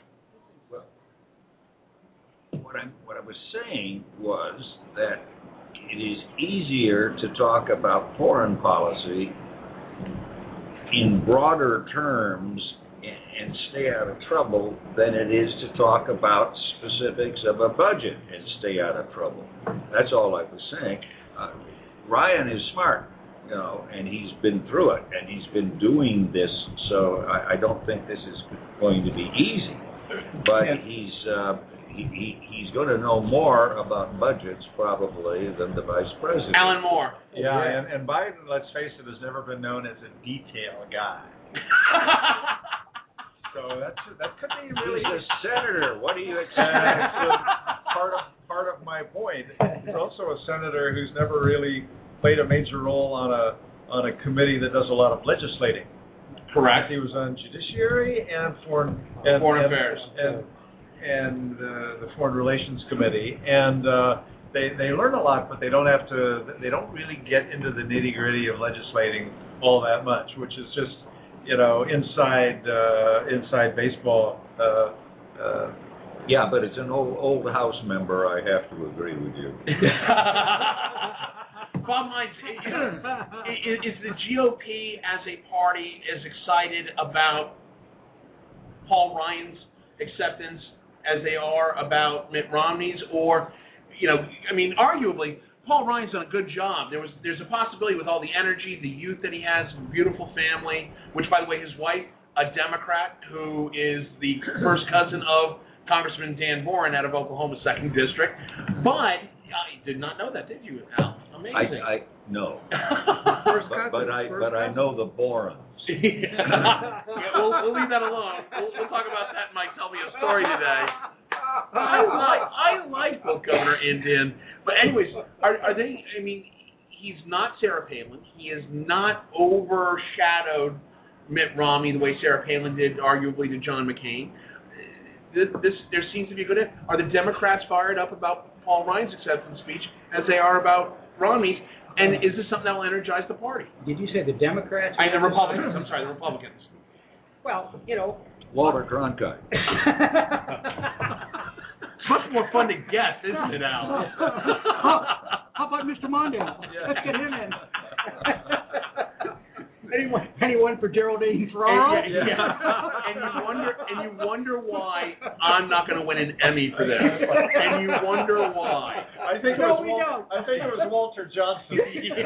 What I what I was saying was that it is easier to talk about foreign policy in broader terms and, and stay out of trouble than it is to talk about specifics of a budget and stay out of trouble. That's all I was saying. Uh, Ryan is smart, you know, and he's been through it, and he's been doing this, so I, I don't think this is going to be easy. But he's uh, he, he he's going to know more about budgets probably than the vice president. Alan Moore. Yeah, and, and Biden, let's face it, has never been known as a detail guy. So that's that could be really He's a senator. What do you uh, expect? so part of part of my point. He's also a senator who's never really played a major role on a on a committee that does a lot of legislating. Correct. He was on Judiciary and Foreign and, Foreign and, Affairs and and uh, the Foreign Relations Committee, and uh, they they learn a lot, but they don't have to. They don't really get into the nitty gritty of legislating all that much, which is just you know inside uh, inside baseball. Uh, uh, Yeah, but it's an old old House member. I have to agree with you. Bottom line, is, is the G O P as a party as excited about Paul Ryan's acceptance as they are about Mitt Romney's? Or, you know, I mean, arguably, Paul Ryan's done a good job. There was, there's a possibility with all the energy, the youth that he has, beautiful family, which, by the way, his wife, a Democrat, who is the first cousin of Congressman Dan Boren out of Oklahoma's second district. But I did not know that, did you, Al? Amazing. I, I no, First but, cousin, but I first but I cousin. know the Borans. yeah, we'll, we'll leave that alone. We'll, we'll talk about that in my Tell Me a Story today. I like I like both Governor Indian, but anyways, are are they? I mean, he's not Sarah Palin. He has not overshadowed Mitt Romney the way Sarah Palin did, arguably, to John McCain. This, this there seems to be a good. Are the Democrats fired up about Paul Ryan's acceptance speech as they are about Romney's? And is this something that will energize the party? Did you say the Democrats? I mean, the Republicans. I'm sorry, the Republicans. Well, you know. Walter Cronkite. But more fun to guess, isn't it, Al? how, how about Mister Mondale? Yeah. Let's get him in. anyone, anyone for Geraldine Ferraro? And, yeah, yeah. and you wonder, and you wonder why I'm not going to win an Emmy for this, and you wonder why. I think No, it was we Wal- don't. I think it was Walter Johnson.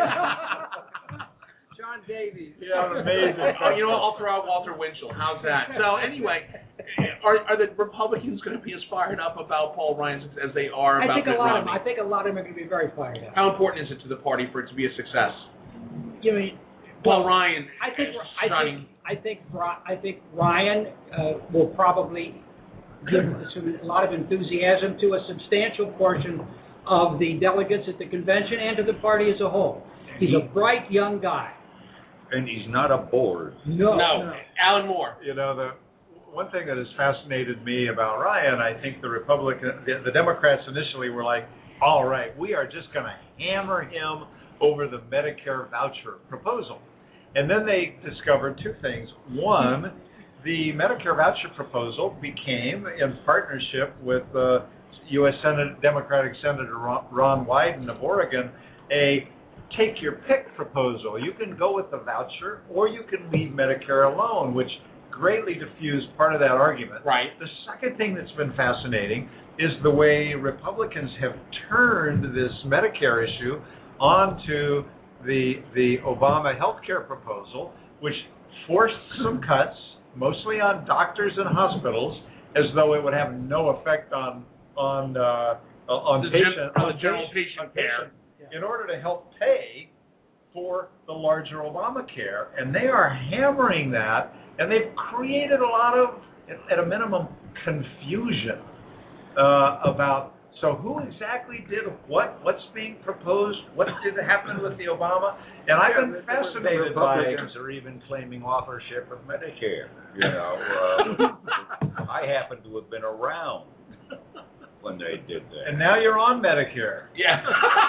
John Davies. Yeah, amazing. Oh, you know what? I'll throw out Walter Winchell. How's that? So anyway, are are the Republicans going to be as fired up about Paul Ryan as they are I about think a Mitt lot of them. Romney? I think a lot of them are going to be very fired up. How important is it to the party for it to be a success? You mean? Paul Ryan. I think I starting- think I think Ri- I think Ryan uh, will probably give some, a lot of enthusiasm to a substantial portion of the delegates at the convention and to the party as a whole. He's a bright young guy. And he's not a board. No. No. Alan Moore. You know, the one thing that has fascinated me about Ryan, I think the Republican, the, the Democrats initially were like, all right, we are just going to hammer him over the Medicare voucher proposal. And then they discovered two things. One, the Medicare voucher proposal became, in partnership with uh, U S Senate Democratic Senator Ron, Ron Wyden of Oregon, a take your pick proposal. You can go with the voucher or you can leave Medicare alone, which greatly diffused part of that argument. Right. The second thing that's been fascinating is the way Republicans have turned this Medicare issue onto the the Obama health care proposal, which forced some cuts, mostly on doctors and hospitals, as though it would have no effect on on uh, on The patient gen- on the general patient- patient on care. in order to help pay for the larger Obamacare. And they are hammering that, and they've created a lot of, at a minimum, confusion uh, about, so who exactly did what, what's being proposed, what did happen with the Obama, and I've been The fascinated by... Republicans are even claiming authorship of Medicare. You know, uh, I happen to have been around when they did that. And now you're on Medicare. Yeah.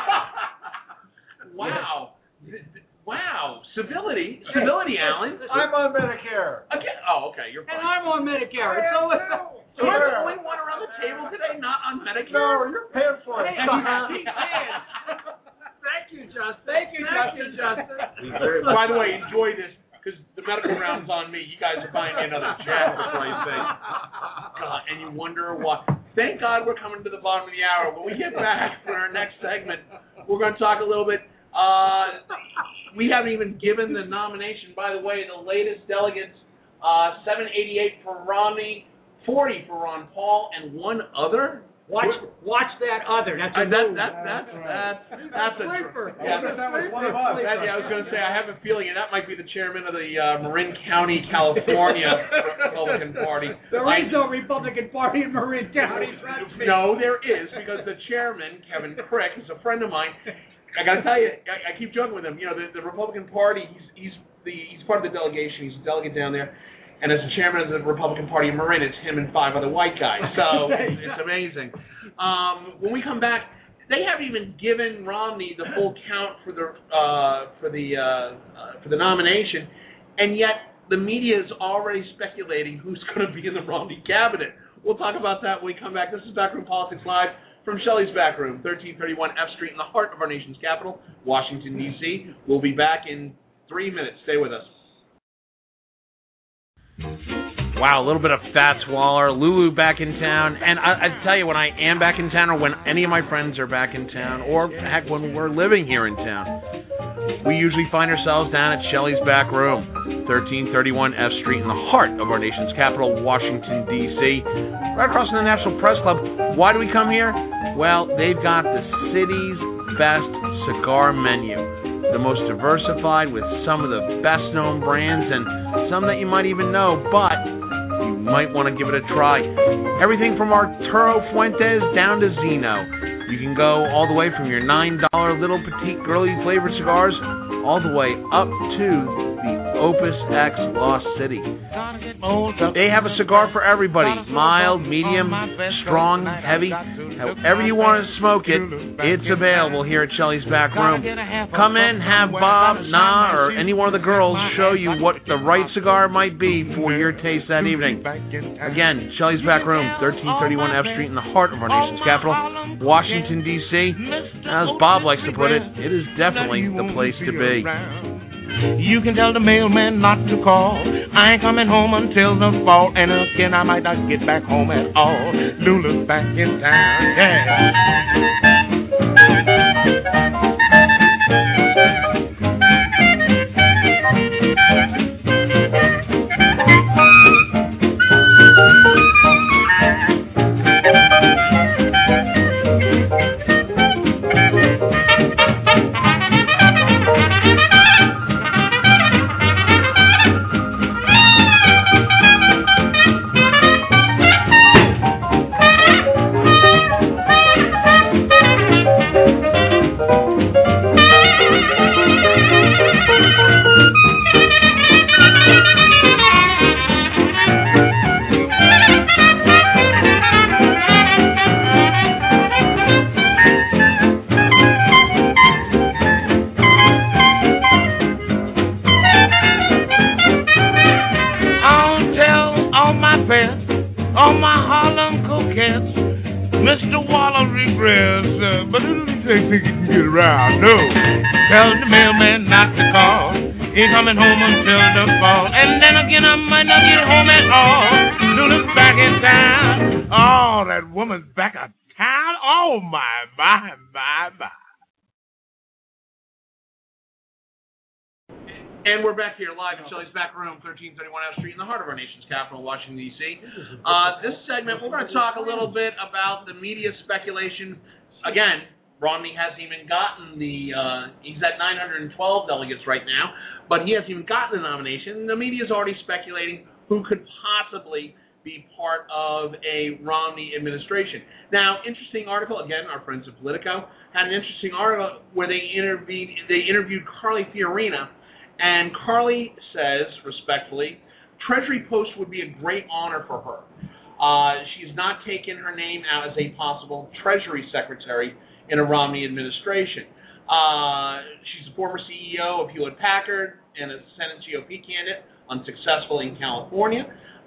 Wow. Th- th- Wow. Civility. Civility, Alan. I'm on Medicare. Again. Oh, okay. You're And fine. I'm on Medicare. I am So- So you're the only one around the table today not on Medicare? No, you're paying for it. Hey, he's paying. Thank you, Justin. Thank you, Thank you, Justin. Justin. We very By the way, enjoy this, because the medical round's on me. You guys are buying me another jet, for Christ's sake. God, and you wonder why. Thank God we're coming to the bottom of the hour. When we get back for our next segment, we're going to talk a little bit. Uh, we haven't even given the nomination. By the way, the latest delegates, uh, seven eighty-eight for Romney, forty for Ron Paul, and one other. Watch, watch that other. That's Uh, a that, move. that, that's that's that's a Sleeper. yeah, That was one of us. that, yeah, I was going to say I have a feeling that might be the chairman of the uh, Marin County, California Republican Party. There I- is no Republican Party in Marin County. trust me. No, there is, because the chairman, Kevin Crick, is a friend of mine. I got to tell you, I, I keep joking with him. You know, the, the Republican Party, he's he's the he's part of the delegation. He's a delegate down there. And as the chairman of the Republican Party in Marin, it's him and five other white guys. So it's amazing. Um, when we come back, they haven't even given Romney the full count for the uh, for the uh, uh, for the nomination, and yet the media is already speculating who's going to be in the Romney cabinet. We'll talk about that when we come back. This is Backroom Politics Live from Shelley's Backroom, thirteen thirty-one F Street in the heart of our nation's capital, Washington, D C We'll be back in three minutes. Stay with us. Wow, a little bit of Fats Waller, Lulu back in town, and I, I tell you, when I am back in town, or when any of my friends are back in town, or heck, when we're living here in town, we usually find ourselves down at Shelley's Back Room, thirteen thirty-one F Street in the heart of our nation's capital, Washington, D C right across from the National Press Club. Why do we come here? Well, they've got the city's best cigar menu, the most diversified with some of the best-known brands and some that you might even know, but you might want to give it a try. Everything from Arturo Fuentes down to Zeno. You can go all the way from your nine dollar little petite girly flavored cigars all the way up to the Opus X Lost City. They have a cigar for everybody. Mild, medium, strong, heavy. However you want to smoke it, it's available here at Shelley's Back Room. Come in, have Bob, Na, or any one of the girls show you what the right cigar might be for your taste that evening. Again, Shelley's Back Room, thirteen thirty-one F Street in the heart of our nation's capital, Washington, D C As Bob likes to put it, it is definitely the place to be. You can tell the mailman not to call. I ain't coming home until the fall. And again, I might not get back home at all. Lula's back in town, yeah. Ain't coming home until the fall. And then again, I might not get home at all. Lula's back in town. Oh, that woman's back in town. Oh, my, my, my, my. And we're back here live at Shelley's Back Room, thirteen thirty-one F Street, in the heart of our nation's capital, Washington, D C Uh, this segment, we're going to talk a little bit about the media speculation. Again, Romney hasn't even gotten the, uh, he's at nine hundred twelve delegates right now, but he hasn't even gotten the nomination. The media is already speculating who could possibly be part of a Romney administration. Now, interesting article, again, our friends at Politico had an interesting article where they interviewed, they interviewed Carly Fiorina, and Carly says, respectfully, Treasury post would be a great honor for her. Uh, she's not taken her name out as a possible Treasury Secretary in a Romney administration. Uh, she's a former C E O of Hewlett-Packard and a Senate G O P candidate, unsuccessful in California.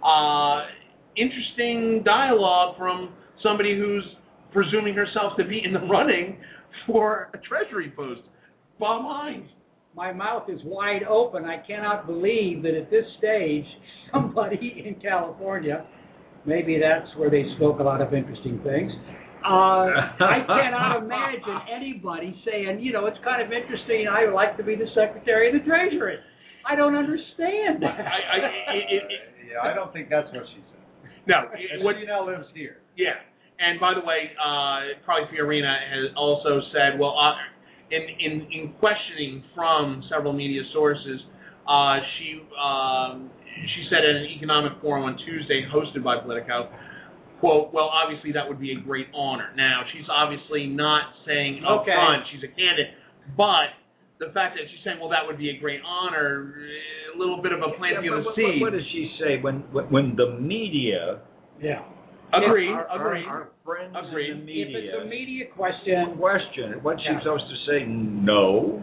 Uh, interesting dialogue from somebody who's presuming herself to be in the running for a Treasury post. Bob Hines. My mouth is wide open. I cannot believe that at this stage, somebody in California, maybe that's where they spoke a lot of interesting things, Uh, I cannot imagine anybody saying, you know, it's kind of interesting, I would like to be the Secretary of the Treasury. I don't understand that. I, I, it, it, it, yeah, I don't think that's what she said. No. It, what, she now lives here. Yeah. And by the way, uh, Carly Fiorina has also said, well, uh, in, in, in questioning from several media sources, uh, she, um, she said at an economic forum on Tuesday hosted by Politico, quote, well, obviously that would be a great honor. Now, she's obviously not saying up okay. front she's a candidate, but the fact that she's saying, well, that would be a great honor, a little bit of a planting yeah, of the what, seed. What, what does she say when when the media... Yeah. Agree, our, agree. Our, our friends agree. in the media... If it's a media question... Question. What she's yeah. supposed to say, no.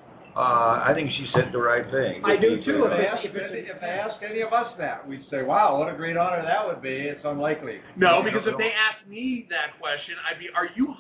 Uh, I think she said the right thing. I do too. If they, ask, if, if they ask any of us that, we'd say, wow, what a great honor that would be. It's unlikely. No, because if they ask me that question, I'd be, are you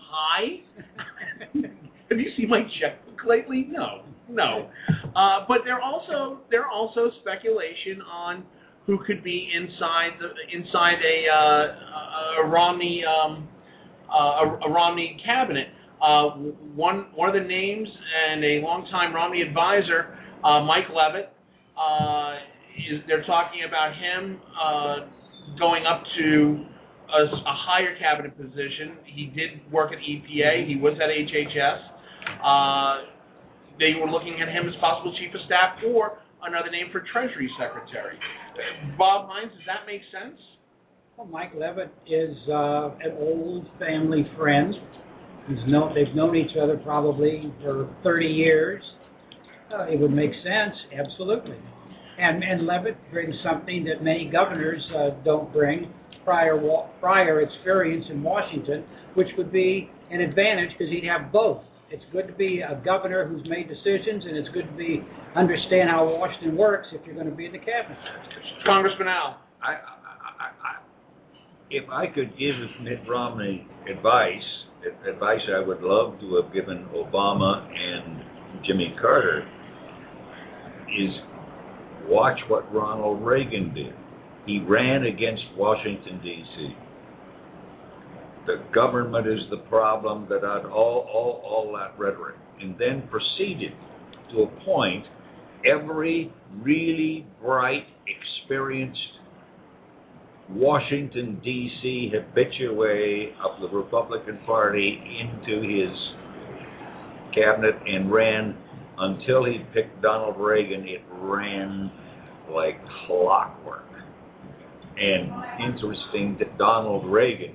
high? Have you seen my checkbook lately? No, no. Uh, but there also there also speculation on who could be inside the inside a uh, a Romney um, uh, a, a Romney cabinet. Uh, one one of the names and a longtime Romney advisor, uh, Mike Leavitt, uh, is they're talking about him uh, going up to a, a higher cabinet position. He did work at E P A. He was at H H S. Uh, they were looking at him as possible chief of staff or another name for Treasury Secretary. Bob Hines, does that make sense? Well, Mike Leavitt is uh, an old family friend. He's known, they've known each other probably for thirty years. Uh, it would make sense, absolutely. And, and Levitt brings something that many governors uh, don't bring, prior, wa- prior experience in Washington, which would be an advantage because he'd have both. It's good to be a governor who's made decisions, and it's good to be understand how Washington works if you're going to be in the cabinet. Congressman Al. I, I, I, I, if I could give Mitt Romney advice, advice I would love to have given Obama and Jimmy Carter, is watch what Ronald Reagan did. He ran against Washington, D C The government is the problem, that all, all, all that rhetoric, and then proceeded to appoint every really bright, experienced Washington, D C habitué of the Republican Party into his cabinet and ran until he picked Donald Reagan. It ran like clockwork. And interesting that Donald Reagan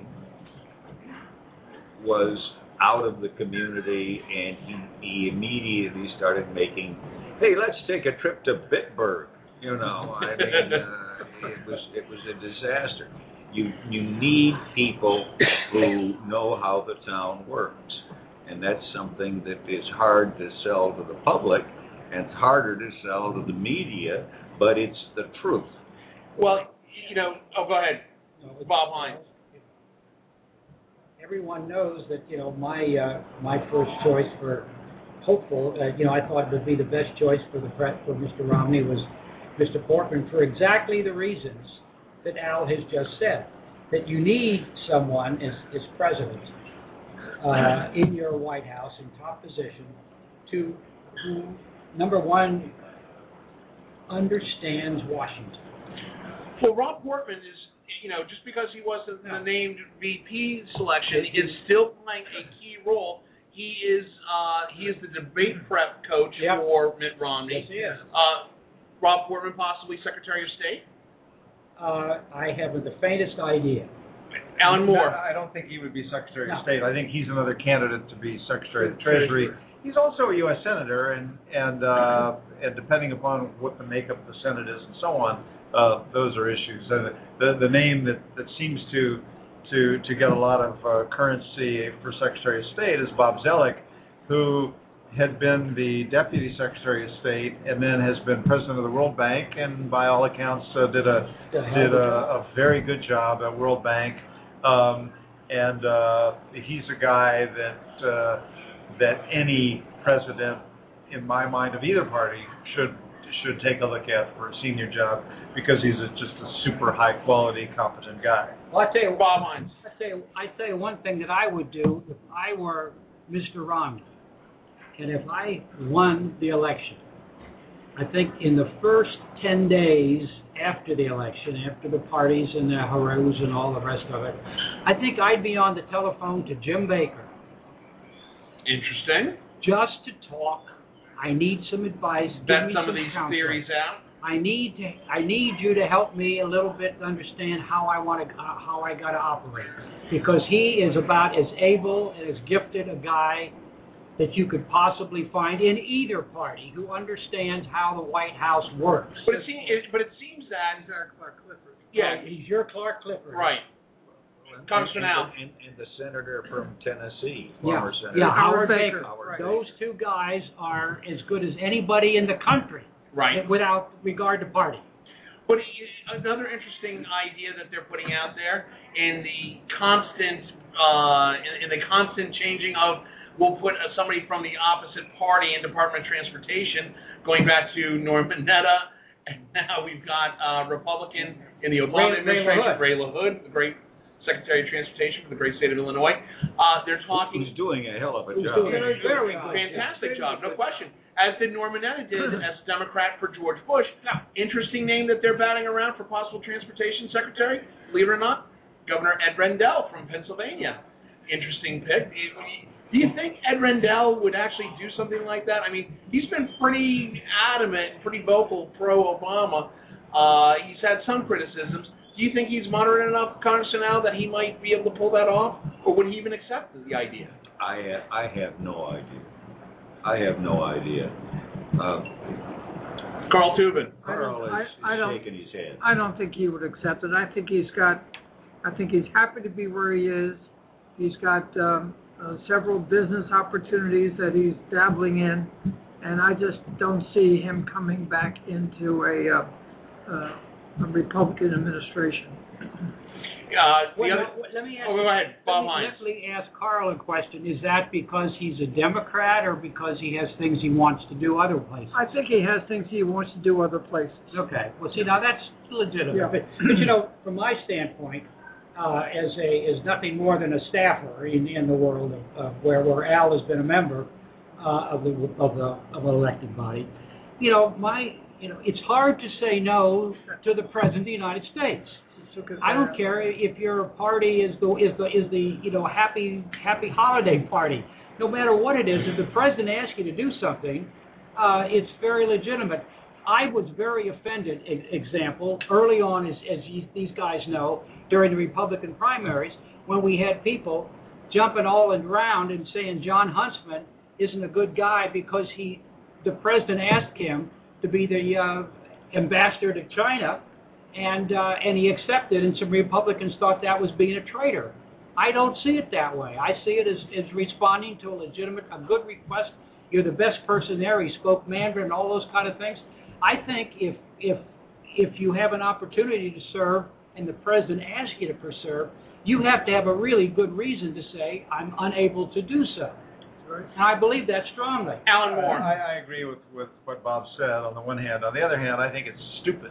was out of the community, and he, he immediately started making, hey, let's take a trip to Bitburg. You know, I mean, uh, it was it was a disaster. You you need people who know how the town works, and that's something that is hard to sell to the public, and it's harder to sell to the media, but it's the truth. Well, you know, oh, go ahead, Bob Hines. Everyone knows that, you know, my uh, my first choice for hopeful, uh, you know, I thought would be the best choice for the pre- for Mister Romney was Mister Portman, for exactly the reasons that Al has just said, that you need someone as, as president uh, in your White House in top position to who, number one, understands Washington. Well, Rob Portman is, you know, just because he wasn't the named V P selection, is still playing a key role. He is uh, he is the debate prep coach Yep. for Mitt Romney. Yes, he is. Uh, Rob Portman, possibly Secretary of State. Uh, I haven't the faintest idea. Alan Moore. No, I don't think he would be Secretary No. of State. I think he's another candidate to be Secretary of the Treasury. He's also a U S Senator, and and uh, and depending upon what the makeup of the Senate is and so on, uh, those are issues. And the the name that, that seems to to to get a lot of uh, currency for Secretary of State is Bob Zoellick, who had been the Deputy Secretary of State and then has been President of the World Bank, and by all accounts uh, did a did a, a very good job at World Bank. Um, and uh, he's a guy that uh, that any president, in my mind, of either party should should take a look at for a senior job, because he's a, just a super high quality, competent guy. Well, I tell you, Bob Hines. I tell you, I tell you one thing that I would do if I were Mister Romney, and if I won the election. I think in the first ten days after the election, after the parties and the haroos and all the rest of it, I think I'd be on the telephone to Jim Baker. Interesting. Just to talk. I need some advice. Give Bet me some of some these counsel. theories out. I need to. I need you to help me a little bit to understand how I want to, uh, how I got to operate, because he is about as able and as gifted a guy that you could possibly find in either party who understands how the White House works. But it seems, it, but it seems that He's our Clark Clifford. yeah, He's your Clark Clifford. right. Congressman and, Al. and, and the senator from Tennessee, Yeah, former senator. yeah, Howard Howard Baker. Baker. Howard Those two guys are as good as anybody in the country, Right. without regard to party. But another interesting idea that they're putting out there, in the constant, uh, in, in the constant changing of, we'll put somebody from the opposite party in Department of Transportation, going back to Norm Mineta, and now we've got uh, Republican in the Obama Ray- Ray administration, LaHood. Ray LaHood, the great Secretary of Transportation for the great state of Illinois. Uh, they're talking. Who's doing a hell of a Who's job. doing a very good Fantastic job, no question. As did Norm Mineta did as Democrat for George Bush. Now, interesting name that they're batting around for possible transportation secretary, believe it or not, Governor Ed Rendell from Pennsylvania. Interesting pick. Do you think Ed Rendell would actually do something like that? I mean, he's been pretty adamant, pretty vocal pro-Obama. Uh, he's had some criticisms. Do you think he's moderate enough, Congressman Al, that he might be able to pull that off? Or would he even accept the idea? I I have no idea. I have no idea. Uh, Carl Tubin. I don't, I, Is I don't, shaking his head. I don't think he would accept it. I think he's got, I think he's happy to be where he is. He's got um, uh, several business opportunities that he's dabbling in, and I just don't see him coming back into a, uh, uh, a Republican administration. Uh, the Well, other, now, let me ask, oh, go ahead, Bob let me, Hines. let me ask Carl a question. Is that because he's a Democrat or because he has things he wants to do other places? I think he has things he wants to do other places. Okay. Well, see, now that's legitimate. Yeah. But, but, you know, from my standpoint, uh, as a as nothing more than a staffer in, in the world of, of where, where Al has been a member uh, of the of the of an elected body, you know, my you know, it's hard to say no to the President of the United States. I don't care if your party is the is the is the you know happy happy holiday party. No matter what it is, if the president asks you to do something, uh, it's very legitimate. I was very offended. e- Example early on, as, as you, these guys know, during the Republican primaries, when we had people jumping all around and saying John Huntsman isn't a good guy because he, the president asked him to be the uh, ambassador to China. And uh, and he accepted, and some Republicans thought that was being a traitor. I don't see it that way. I see it as, as responding to a legitimate, a good request. You're the best person there. He spoke Mandarin and all those kind of things. I think if if if you have an opportunity to serve and the president asks you to serve, you have to have a really good reason to say, I'm unable to do so. And I believe that strongly. Alan Moore. I, I agree with, with what Bob said on the one hand. On the other hand, I think it's stupid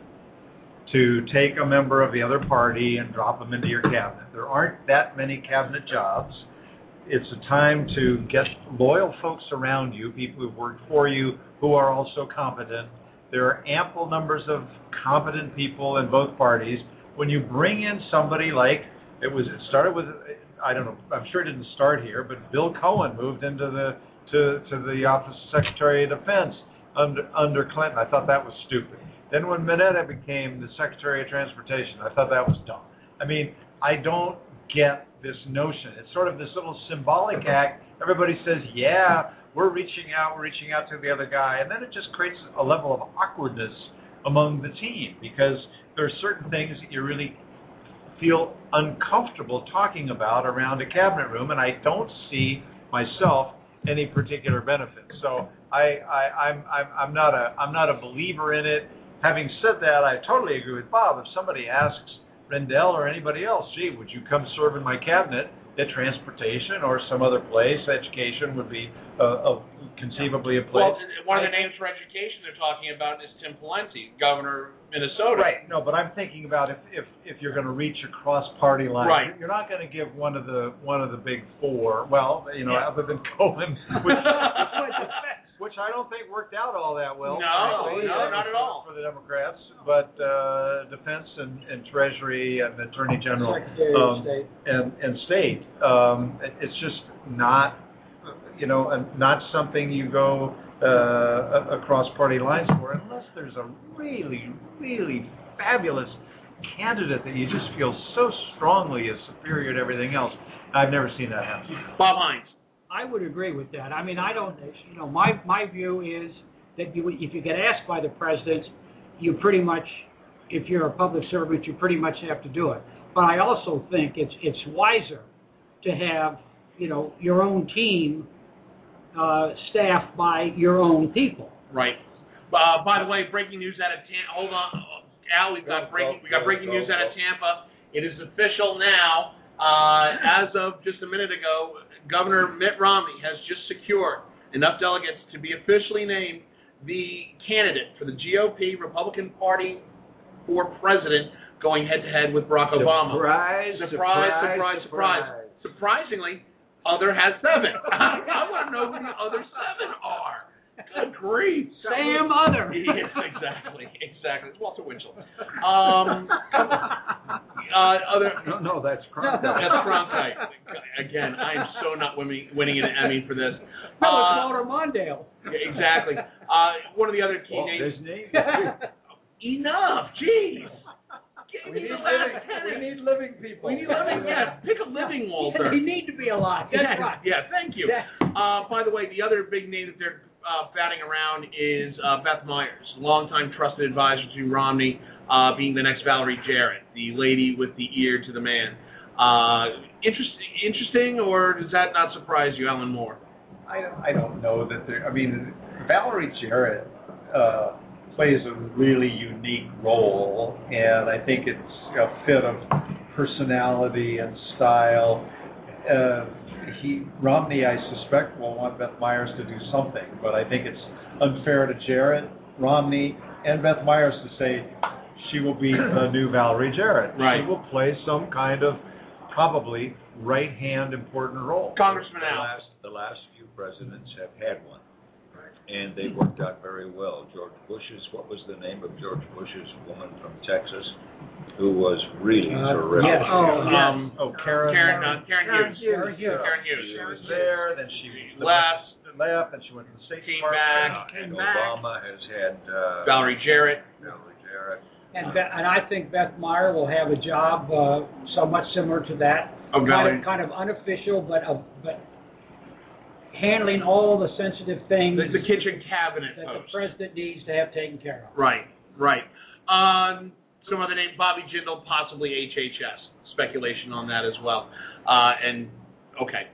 to take a member of the other party and drop them into your cabinet. There aren't that many cabinet jobs. It's a time to get loyal folks around you, people who've worked for you, who are also competent. There are ample numbers of competent people in both parties. When you bring in somebody like, it was, it started with, I don't know, I'm sure it didn't start here, but Bill Cohen moved into the, to, to the Office of Secretary of Defense under, under Clinton. I thought that was stupid. Then when Mineta became the Secretary of Transportation, I thought that was dumb. I mean, I don't get this notion. It's sort of this little symbolic act. Everybody says, yeah, we're reaching out, we're reaching out to the other guy. And then it just creates a level of awkwardness among the team because there are certain things that you really feel uncomfortable talking about around a cabinet room, and I don't see myself any particular benefit. So I, I, I'm, I'm, I'm not a, I'm not a believer in it. Having said that, I totally agree with Bob. If somebody asks Rendell or anybody else, gee, would you come serve in my cabinet at transportation or some other place? Education would be uh, a, conceivably a place. Well, one of the names for education they're talking about is Tim Pawlenty, governor of Minnesota. Right. No, but I'm thinking about if if, if you're going to reach across party lines, right. You're not going to give one of the one of the big four. Well, you know, yeah. other than Cohen, which, which I don't think worked out all that well. No, frankly, no, uh, not at for, all for the Democrats. But uh, defense and, and treasury and attorney general Secretary um, of State. and and state, um, it, it's just not, you know, not something you go uh, across party lines for unless there's a really, really fabulous candidate that you just feel so strongly is superior to everything else. I've never seen that happen. Bob Hines. I would agree with that. I mean, I don't, you know, my, my view is that you, if you get asked by the president, you pretty much, if you're a public servant, you pretty much have to do it. But I also think it's it's wiser to have, you know, your own team uh, staffed by your own people. Right. Uh, by the way, breaking news out of Tampa. Hold on, Al. We've got breaking. We got breaking news out of Tampa. It is official now. Uh, as of just a minute ago, Governor Mitt Romney has just secured enough delegates to be officially named the candidate for the G O P Republican Party for president, going head to head with Barack Obama. Surprise! Surprise! Surprise! Surprise! Surprise! Surprisingly, other has seven. I want to know who the other seven are. Good grief. Sam Other. Yes, exactly. Exactly. It's Walter Winchell. Um, uh, other. No, no, that's Cronkite. That's Cronkite. Again, I am so not winning, winning an Emmy for this. No, it's Uh, Walter Mondale. exactly. Uh, one of the other key Walt names. Disney. Enough. Jeez. Give We me need, the last living, ten. we need living people. We need living. Yeah, pick a living Walter. He need to be alive. That's Yeah, right. yeah, thank you. Yeah. Uh, by the way, the other big name that they're uh, batting around is uh, Beth Myers, longtime trusted advisor to Romney, uh, being the next Valerie Jarrett, the lady with the ear to the man. Uh, interesting, interesting, or does that not surprise you, Alan Moore? I don't, I don't know that there. I mean, Valerie Jarrett uh, plays a really unique role, and I think it's a fit of personality and style. Uh, he Romney, I suspect, will want Beth Myers to do something, but I think it's unfair to Jarrett, Romney, and Beth Myers to say she will be the new Valerie Jarrett. Right. She will play some kind of probably right-hand important role. Congressman The Al. last, the last few presidents have had one, and they worked out very well. George Bush's, what was the name of George Bush's woman from Texas, who was really Uh, terrific? yes. Oh, um, Oh, Karen. Karen, uh, Karen Karen Hughes. Hughes. Karen Hughes. Karen She Hughes. was was there, then she Left. left, and she went to the State Came Department. back. and Came back. Obama has had uh, Valerie Jarrett. Valerie Jarrett. And Be- and I think Beth Meyer will have a job uh, somewhat similar to that, Oh, kind Valerie. of kind of unofficial, but uh, but handling all the sensitive things The, the kitchen cabinet that the post. president needs to have taken care of. Right, right. Um, some other name, Bobby Jindal, possibly H H S. Speculation on that as well. Uh, and okay,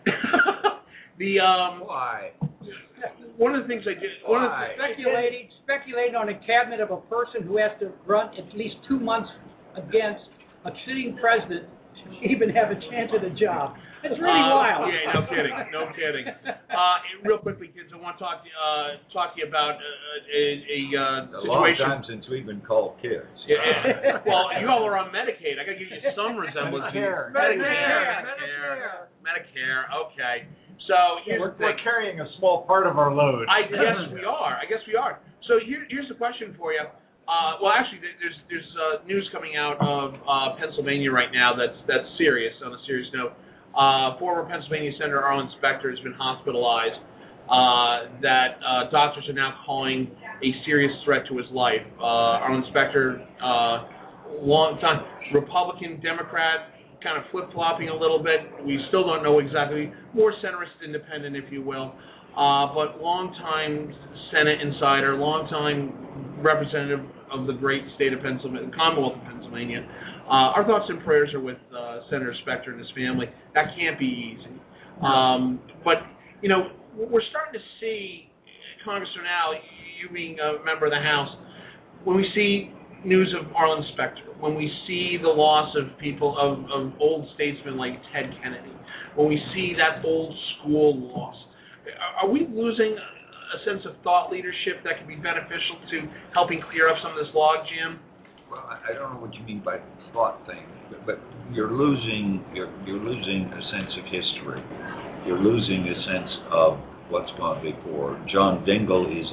the um, Why? one of the things I did. One of the, Why? Speculating, speculating on a cabinet of a person who has to run at least two months against a sitting president to even have a chance at a job. It's really uh, wild. Yeah, no kidding, no kidding. Uh, and real quickly, kids, I want to talk to uh, talk to you about uh, a, a uh, A long situation. time since we've been called kids. Yeah. Well, you all are on Medicaid. I got to give you some resemblance. to Medicare. Medicare. Medicare. Medicare. Okay. So here's We're, the thing. we're carrying a small part of our load. I guess we are. I guess we are. So here, here's the question for you. Uh, well, actually, there- there's there's uh, news coming out of uh, Pennsylvania right now that's that's serious. On a serious note, uh, former Pennsylvania Senator Arlen Specter has been hospitalized. Uh, that uh, doctors are now calling a serious threat to his life. Uh, Arlen Specter, uh, long time Republican, Democrat, kind of flip-flopping a little bit. We still don't know exactly. More centrist independent, if you will. Uh, but long-time Senate insider, long-time representative of the great state of Pennsylvania, Commonwealth of Pennsylvania. Uh, our thoughts and prayers are with uh, Senator Specter and his family. That can't be easy. Um, but, you know, we're starting to see, Congressman Al, you being a member of the House, when we see news of Arlen Specter, when we see the loss of people, of, of old statesmen like Ted Kennedy, when we see that old school loss, are, are we losing a sense of thought leadership that can be beneficial to helping clear up some of this log jam? Well, I I don't know what you mean by thought thing, but, but you're losing you're you're losing a sense of history. You're losing a sense of what's gone before. John Dingell is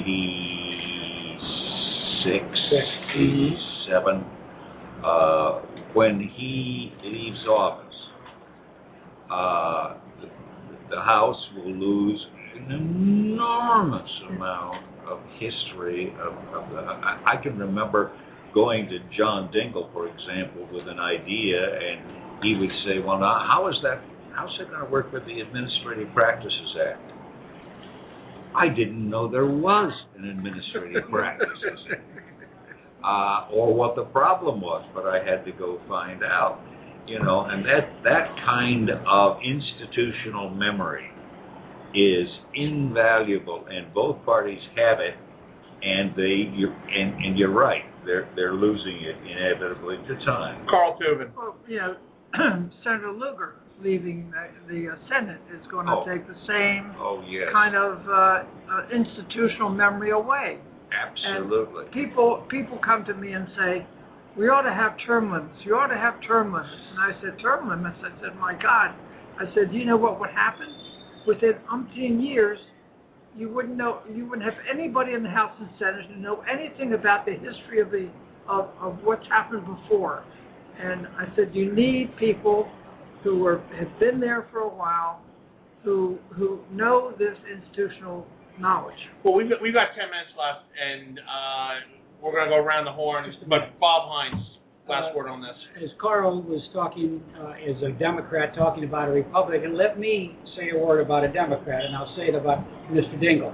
eighty-six, eighty-seven. Uh, when he leaves office, uh, the, the House will lose an enormous amount of history of, of the. I, I can remember going to John Dingell, for example, with an idea, and he would say, "Well, now, how is that? How's that going to work with the Administrative Practices Act?" I didn't know there was an Administrative Practices Act, uh, or what the problem was, but I had to go find out. You know, and that that kind of institutional memory is invaluable, and both parties have it, and they you're, and, and you're right, they're they're losing it inevitably to time. Carl Tubin. Well, you know, Senator Lugar leaving the, the uh, Senate is going to Oh. take the same Oh yes, kind of uh, uh, institutional memory away. absolutely. People people come to me and say, we ought to have term limits. You ought to have term limits. And I said, term limits? I said, my God. I said, do you know what would happen? Within umpteen years, you wouldn't know. You wouldn't have anybody in the House and Senate who know anything about the history of the of, of what's happened before. And I said, you need people who were have been there for a while, who who know this institutional knowledge. Well, we've got, we've got ten minutes left, and uh, we're going to go around the horn. But Bob Hines, last uh, word on this. As Carl was talking, uh, as a Democrat talking about a Republican, let me say a word about a Democrat, and I'll say it about Mister Dingell.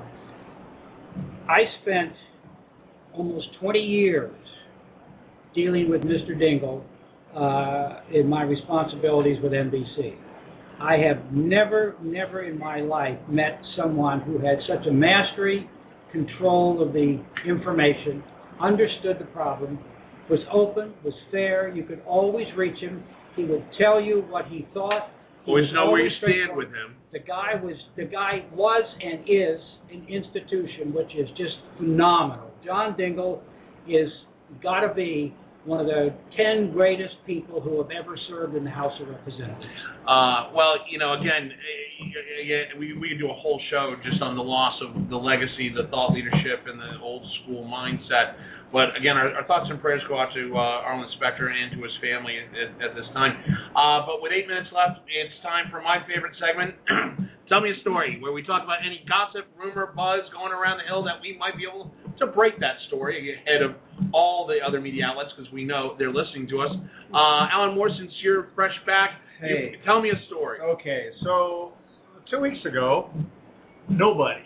I spent almost twenty years dealing with Mister Dingell uh, in my responsibilities with N B C. I have never, never in my life met someone who had such a mastery, control of the information, understood the problem, was open, was fair. You could always reach him. He would tell you what he thought. He Always was know where you always stand straightforward. with him. The guy was the guy was and is an institution which is just phenomenal. John Dingell is got to be one of the ten greatest people who have ever served in the House of Representatives. Uh, well, you know, again, eh, eh, we we could do a whole show just on the loss of the legacy, the thought leadership, and the old school mindset. But again, our, our thoughts and prayers go out to uh, Arlen Specter and to his family at, at this time. Uh, but with eight minutes left, it's time for my favorite segment. Tell me a story where we talk about any gossip, rumor, buzz going around the hill that we might be able to break that story ahead of all the other media outlets because we know they're listening to us. Uh, Alan Moore, since you're fresh back, Hey. you, tell me a story. Okay, so two weeks ago, nobody,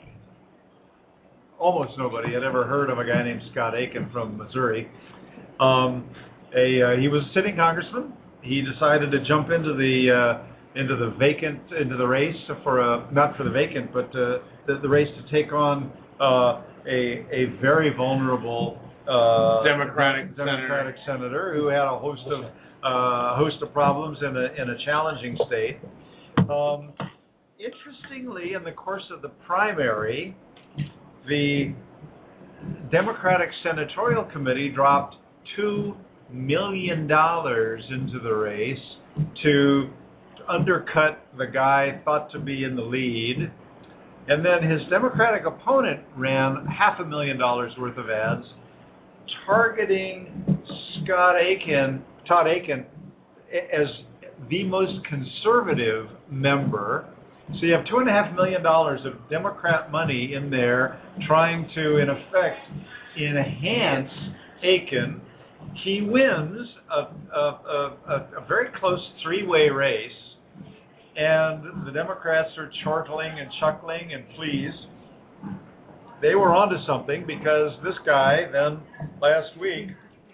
almost nobody, had ever heard of a guy named Scott Aiken from Missouri. Um, a uh, he was a sitting congressman. He decided to jump into the uh, into the vacant into the race for a not for the vacant, but uh, the, the race to take on uh, a a very vulnerable uh, Democratic Democratic senator. senator who had a host of uh, host of problems in a in a challenging state. Um, interestingly, in the course of the primary, the Democratic Senatorial Committee dropped two million dollars into the race to undercut the guy thought to be in the lead. And then his Democratic opponent ran half a million dollars worth of ads targeting Scott Aiken, Todd Aiken, as the most conservative member. So you have two and a half million dollars of Democrat money in there trying to, in effect, enhance Aiken. He wins a, a, a, a very close three-way race, and the Democrats are chortling and chuckling and pleased. They were onto something because this guy then last week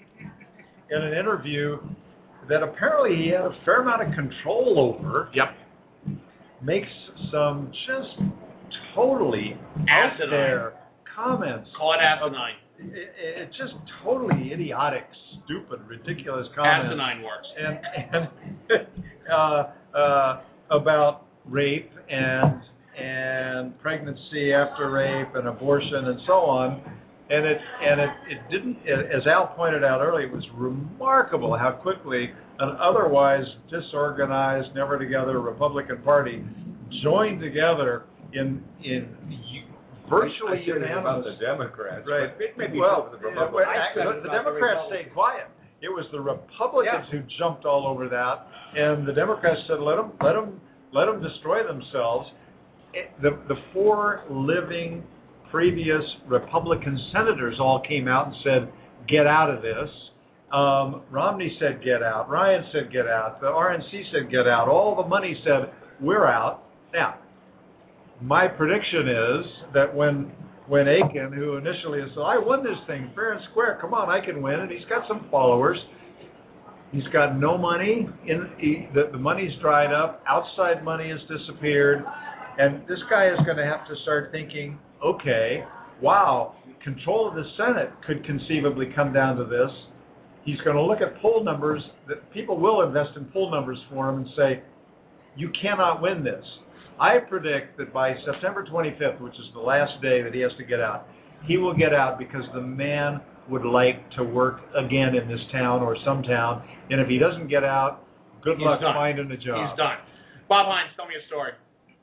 in an interview that apparently he had a fair amount of control over. Yep. Makes some just totally out Asinine. there comments. Call it asinine. It, it's just totally idiotic, stupid, ridiculous comments. Asinine works. And and uh, uh, about rape and and pregnancy after rape and abortion and so on. And it and it, it didn't, as Al pointed out earlier, it was remarkable how quickly an otherwise disorganized, never together Republican Party joined together in in virtually I said it about unanimous. the Democrats. Right. But it may be Well, true of the yeah, Republicans. well, I said the, it the about Democrats Republicans. stayed quiet. It was the Republicans Yeah. who jumped all over that, and the Democrats said, "Let them, let them, let them destroy themselves." It, the the four living previous Republican senators all came out and said, "Get out of this." Um, Romney said, "Get out." Ryan said, "Get out." The R N C said, "Get out." All the money said, "We're out." Now, my prediction is that when when Aiken, who initially said, "I won this thing fair and square, come on, I can win," and he's got some followers. He's got no money. In he, the, the money's dried up. Outside money has disappeared, and this guy is going to have to start thinking, okay, wow, control of the Senate could conceivably come down to this. He's going to look at poll numbers. That people will invest in poll numbers for him and say, you cannot win this. I predict that by September twenty-fifth, which is the last day that he has to get out, he will get out because the man would like to work again in this town or some town. And if he doesn't get out, good He's luck done. finding a job. He's done. Bob Hines, tell me a story.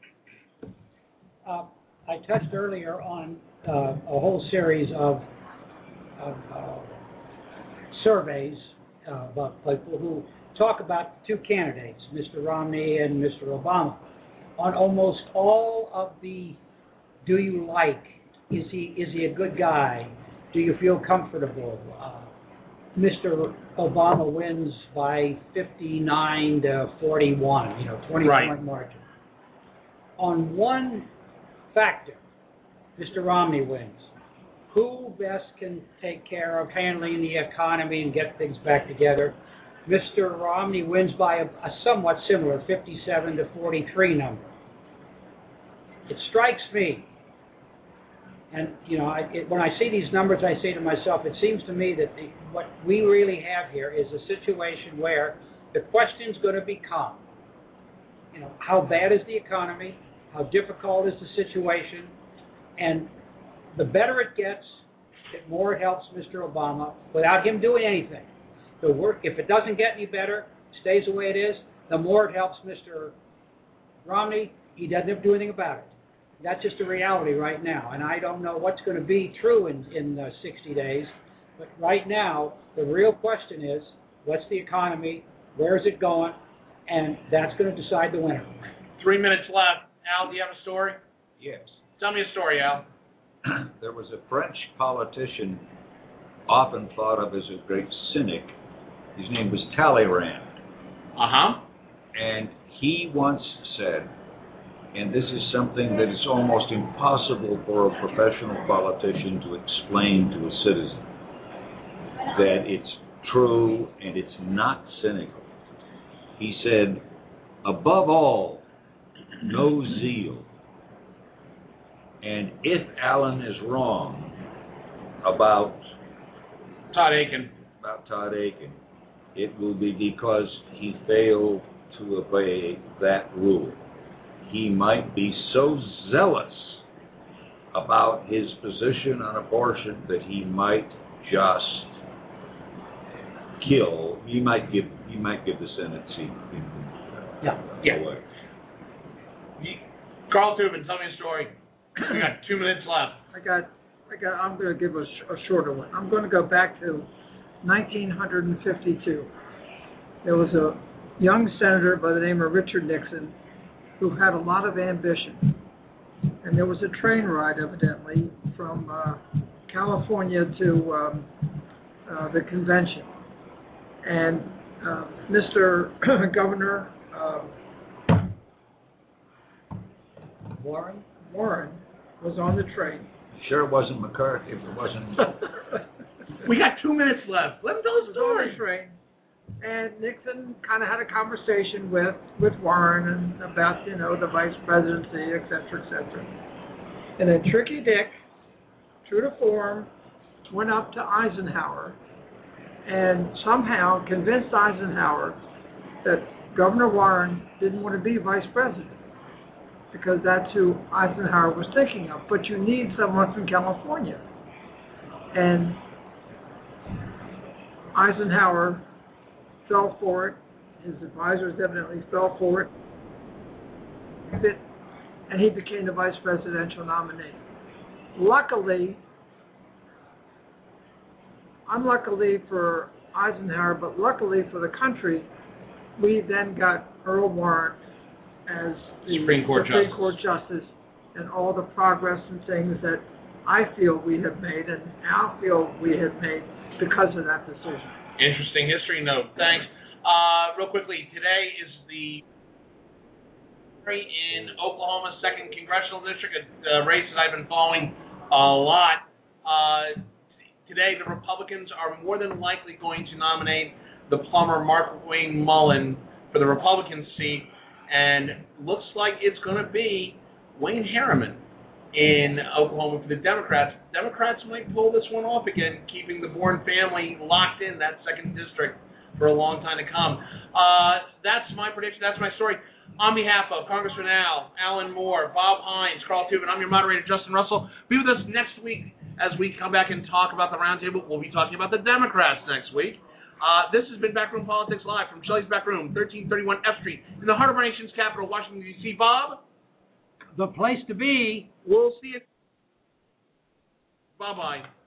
Uh, I touched earlier on uh, a whole series of, of uh, surveys uh, about people who talk about two candidates, Mister Romney and Mister Obama. On almost all of the do you like, is he is he a good guy, do you feel comfortable, uh, Mister Obama wins by fifty-nine to forty-one, you know, twenty-point Right. margin. On one factor, Mister Romney wins. Who best can take care of handling the economy and get things back together? Mister Romney wins by a, a somewhat similar fifty-seven to forty-three number. It strikes me, and you know, I, it, when I see these numbers, I say to myself, it seems to me that the, what we really have here is a situation where the question's going to become, you know, how bad is the economy? How difficult is the situation? And the better it gets, the more it helps Mister Obama without him doing anything. The work, if it doesn't get any better, stays the way it is, the more it helps Mister Romney. He doesn't have to do anything about it. That's just a reality right now. And I don't know what's going to be true in, in uh, sixty days. But right now, the real question is, what's the economy? Where is it going? And that's going to decide the winner. Three minutes left. Al, do you have a story? Yes. Tell me a story, Al. There was a French politician often thought of as a great cynic. His name was Talleyrand. Uh-huh. And he once said, and this is something that is almost impossible for a professional politician to explain to a citizen, that it's true and it's not cynical. He said, above all, no zeal. And if Alan is wrong about Todd Aiken. about Todd Aiken, it will be because he failed to obey that rule. He might be so zealous about his position on abortion that he might just kill. He might give. He might give the Senate seat. Yeah. Yeah. Away. Carl Tubin, tell me a story. We got two minutes left. I got, I got. I'm going to give a, sh- a shorter one. I'm going to go back to nineteen fifty-two. There was a young senator by the name of Richard Nixon who had a lot of ambition, and there was a train ride, evidently, from uh, California to um, uh, the convention, and uh, Mister Governor uh, Warren? Warren was on the train. Sure, it wasn't McCarthy. If it wasn't. We got two minutes left. Let him tell was the on story. the train, and Nixon kind of had a conversation with, with Warren and about, you know, the vice presidency, et cetera, et cetera. And then Tricky Dick, true to form, went up to Eisenhower and somehow convinced Eisenhower that Governor Warren didn't want to be vice president, because that's who Eisenhower was thinking of. But you need someone from California. And Eisenhower fell for it. His advisors evidently fell for it. And he became the vice presidential nominee. Luckily, unluckily for Eisenhower, but luckily for the country, we then got Earl Warren as the Supreme Court Supreme Justice. Court Justice, and all the progress and things that I feel we have made and Al feel we have made because of that decision. Interesting history note. Thanks. Uh, real quickly, today is the in Oklahoma's second congressional district, a uh, race that I've been following a lot. Uh, today, the Republicans are more than likely going to nominate the plumber Mark Wayne Mullen for the Republican seat, and looks like it's going to be Wayne Harriman in Oklahoma for the Democrats. Democrats might pull this one off again, keeping the Bourne family locked in that second district for a long time to come. Uh, that's my prediction. That's my story. On behalf of Congressman Al, Alan Moore, Bob Hines, Carl Tubin, I'm your moderator, Justin Russell. Be with us next week as we come back and talk about the roundtable. We'll be talking about the Democrats next week. Uh, this has been Backroom Politics Live from Shelley's Backroom, thirteen thirty-one F Street, in the heart of our nation's capital, Washington, D C Bob? The place to be. We'll see you. Bye-bye.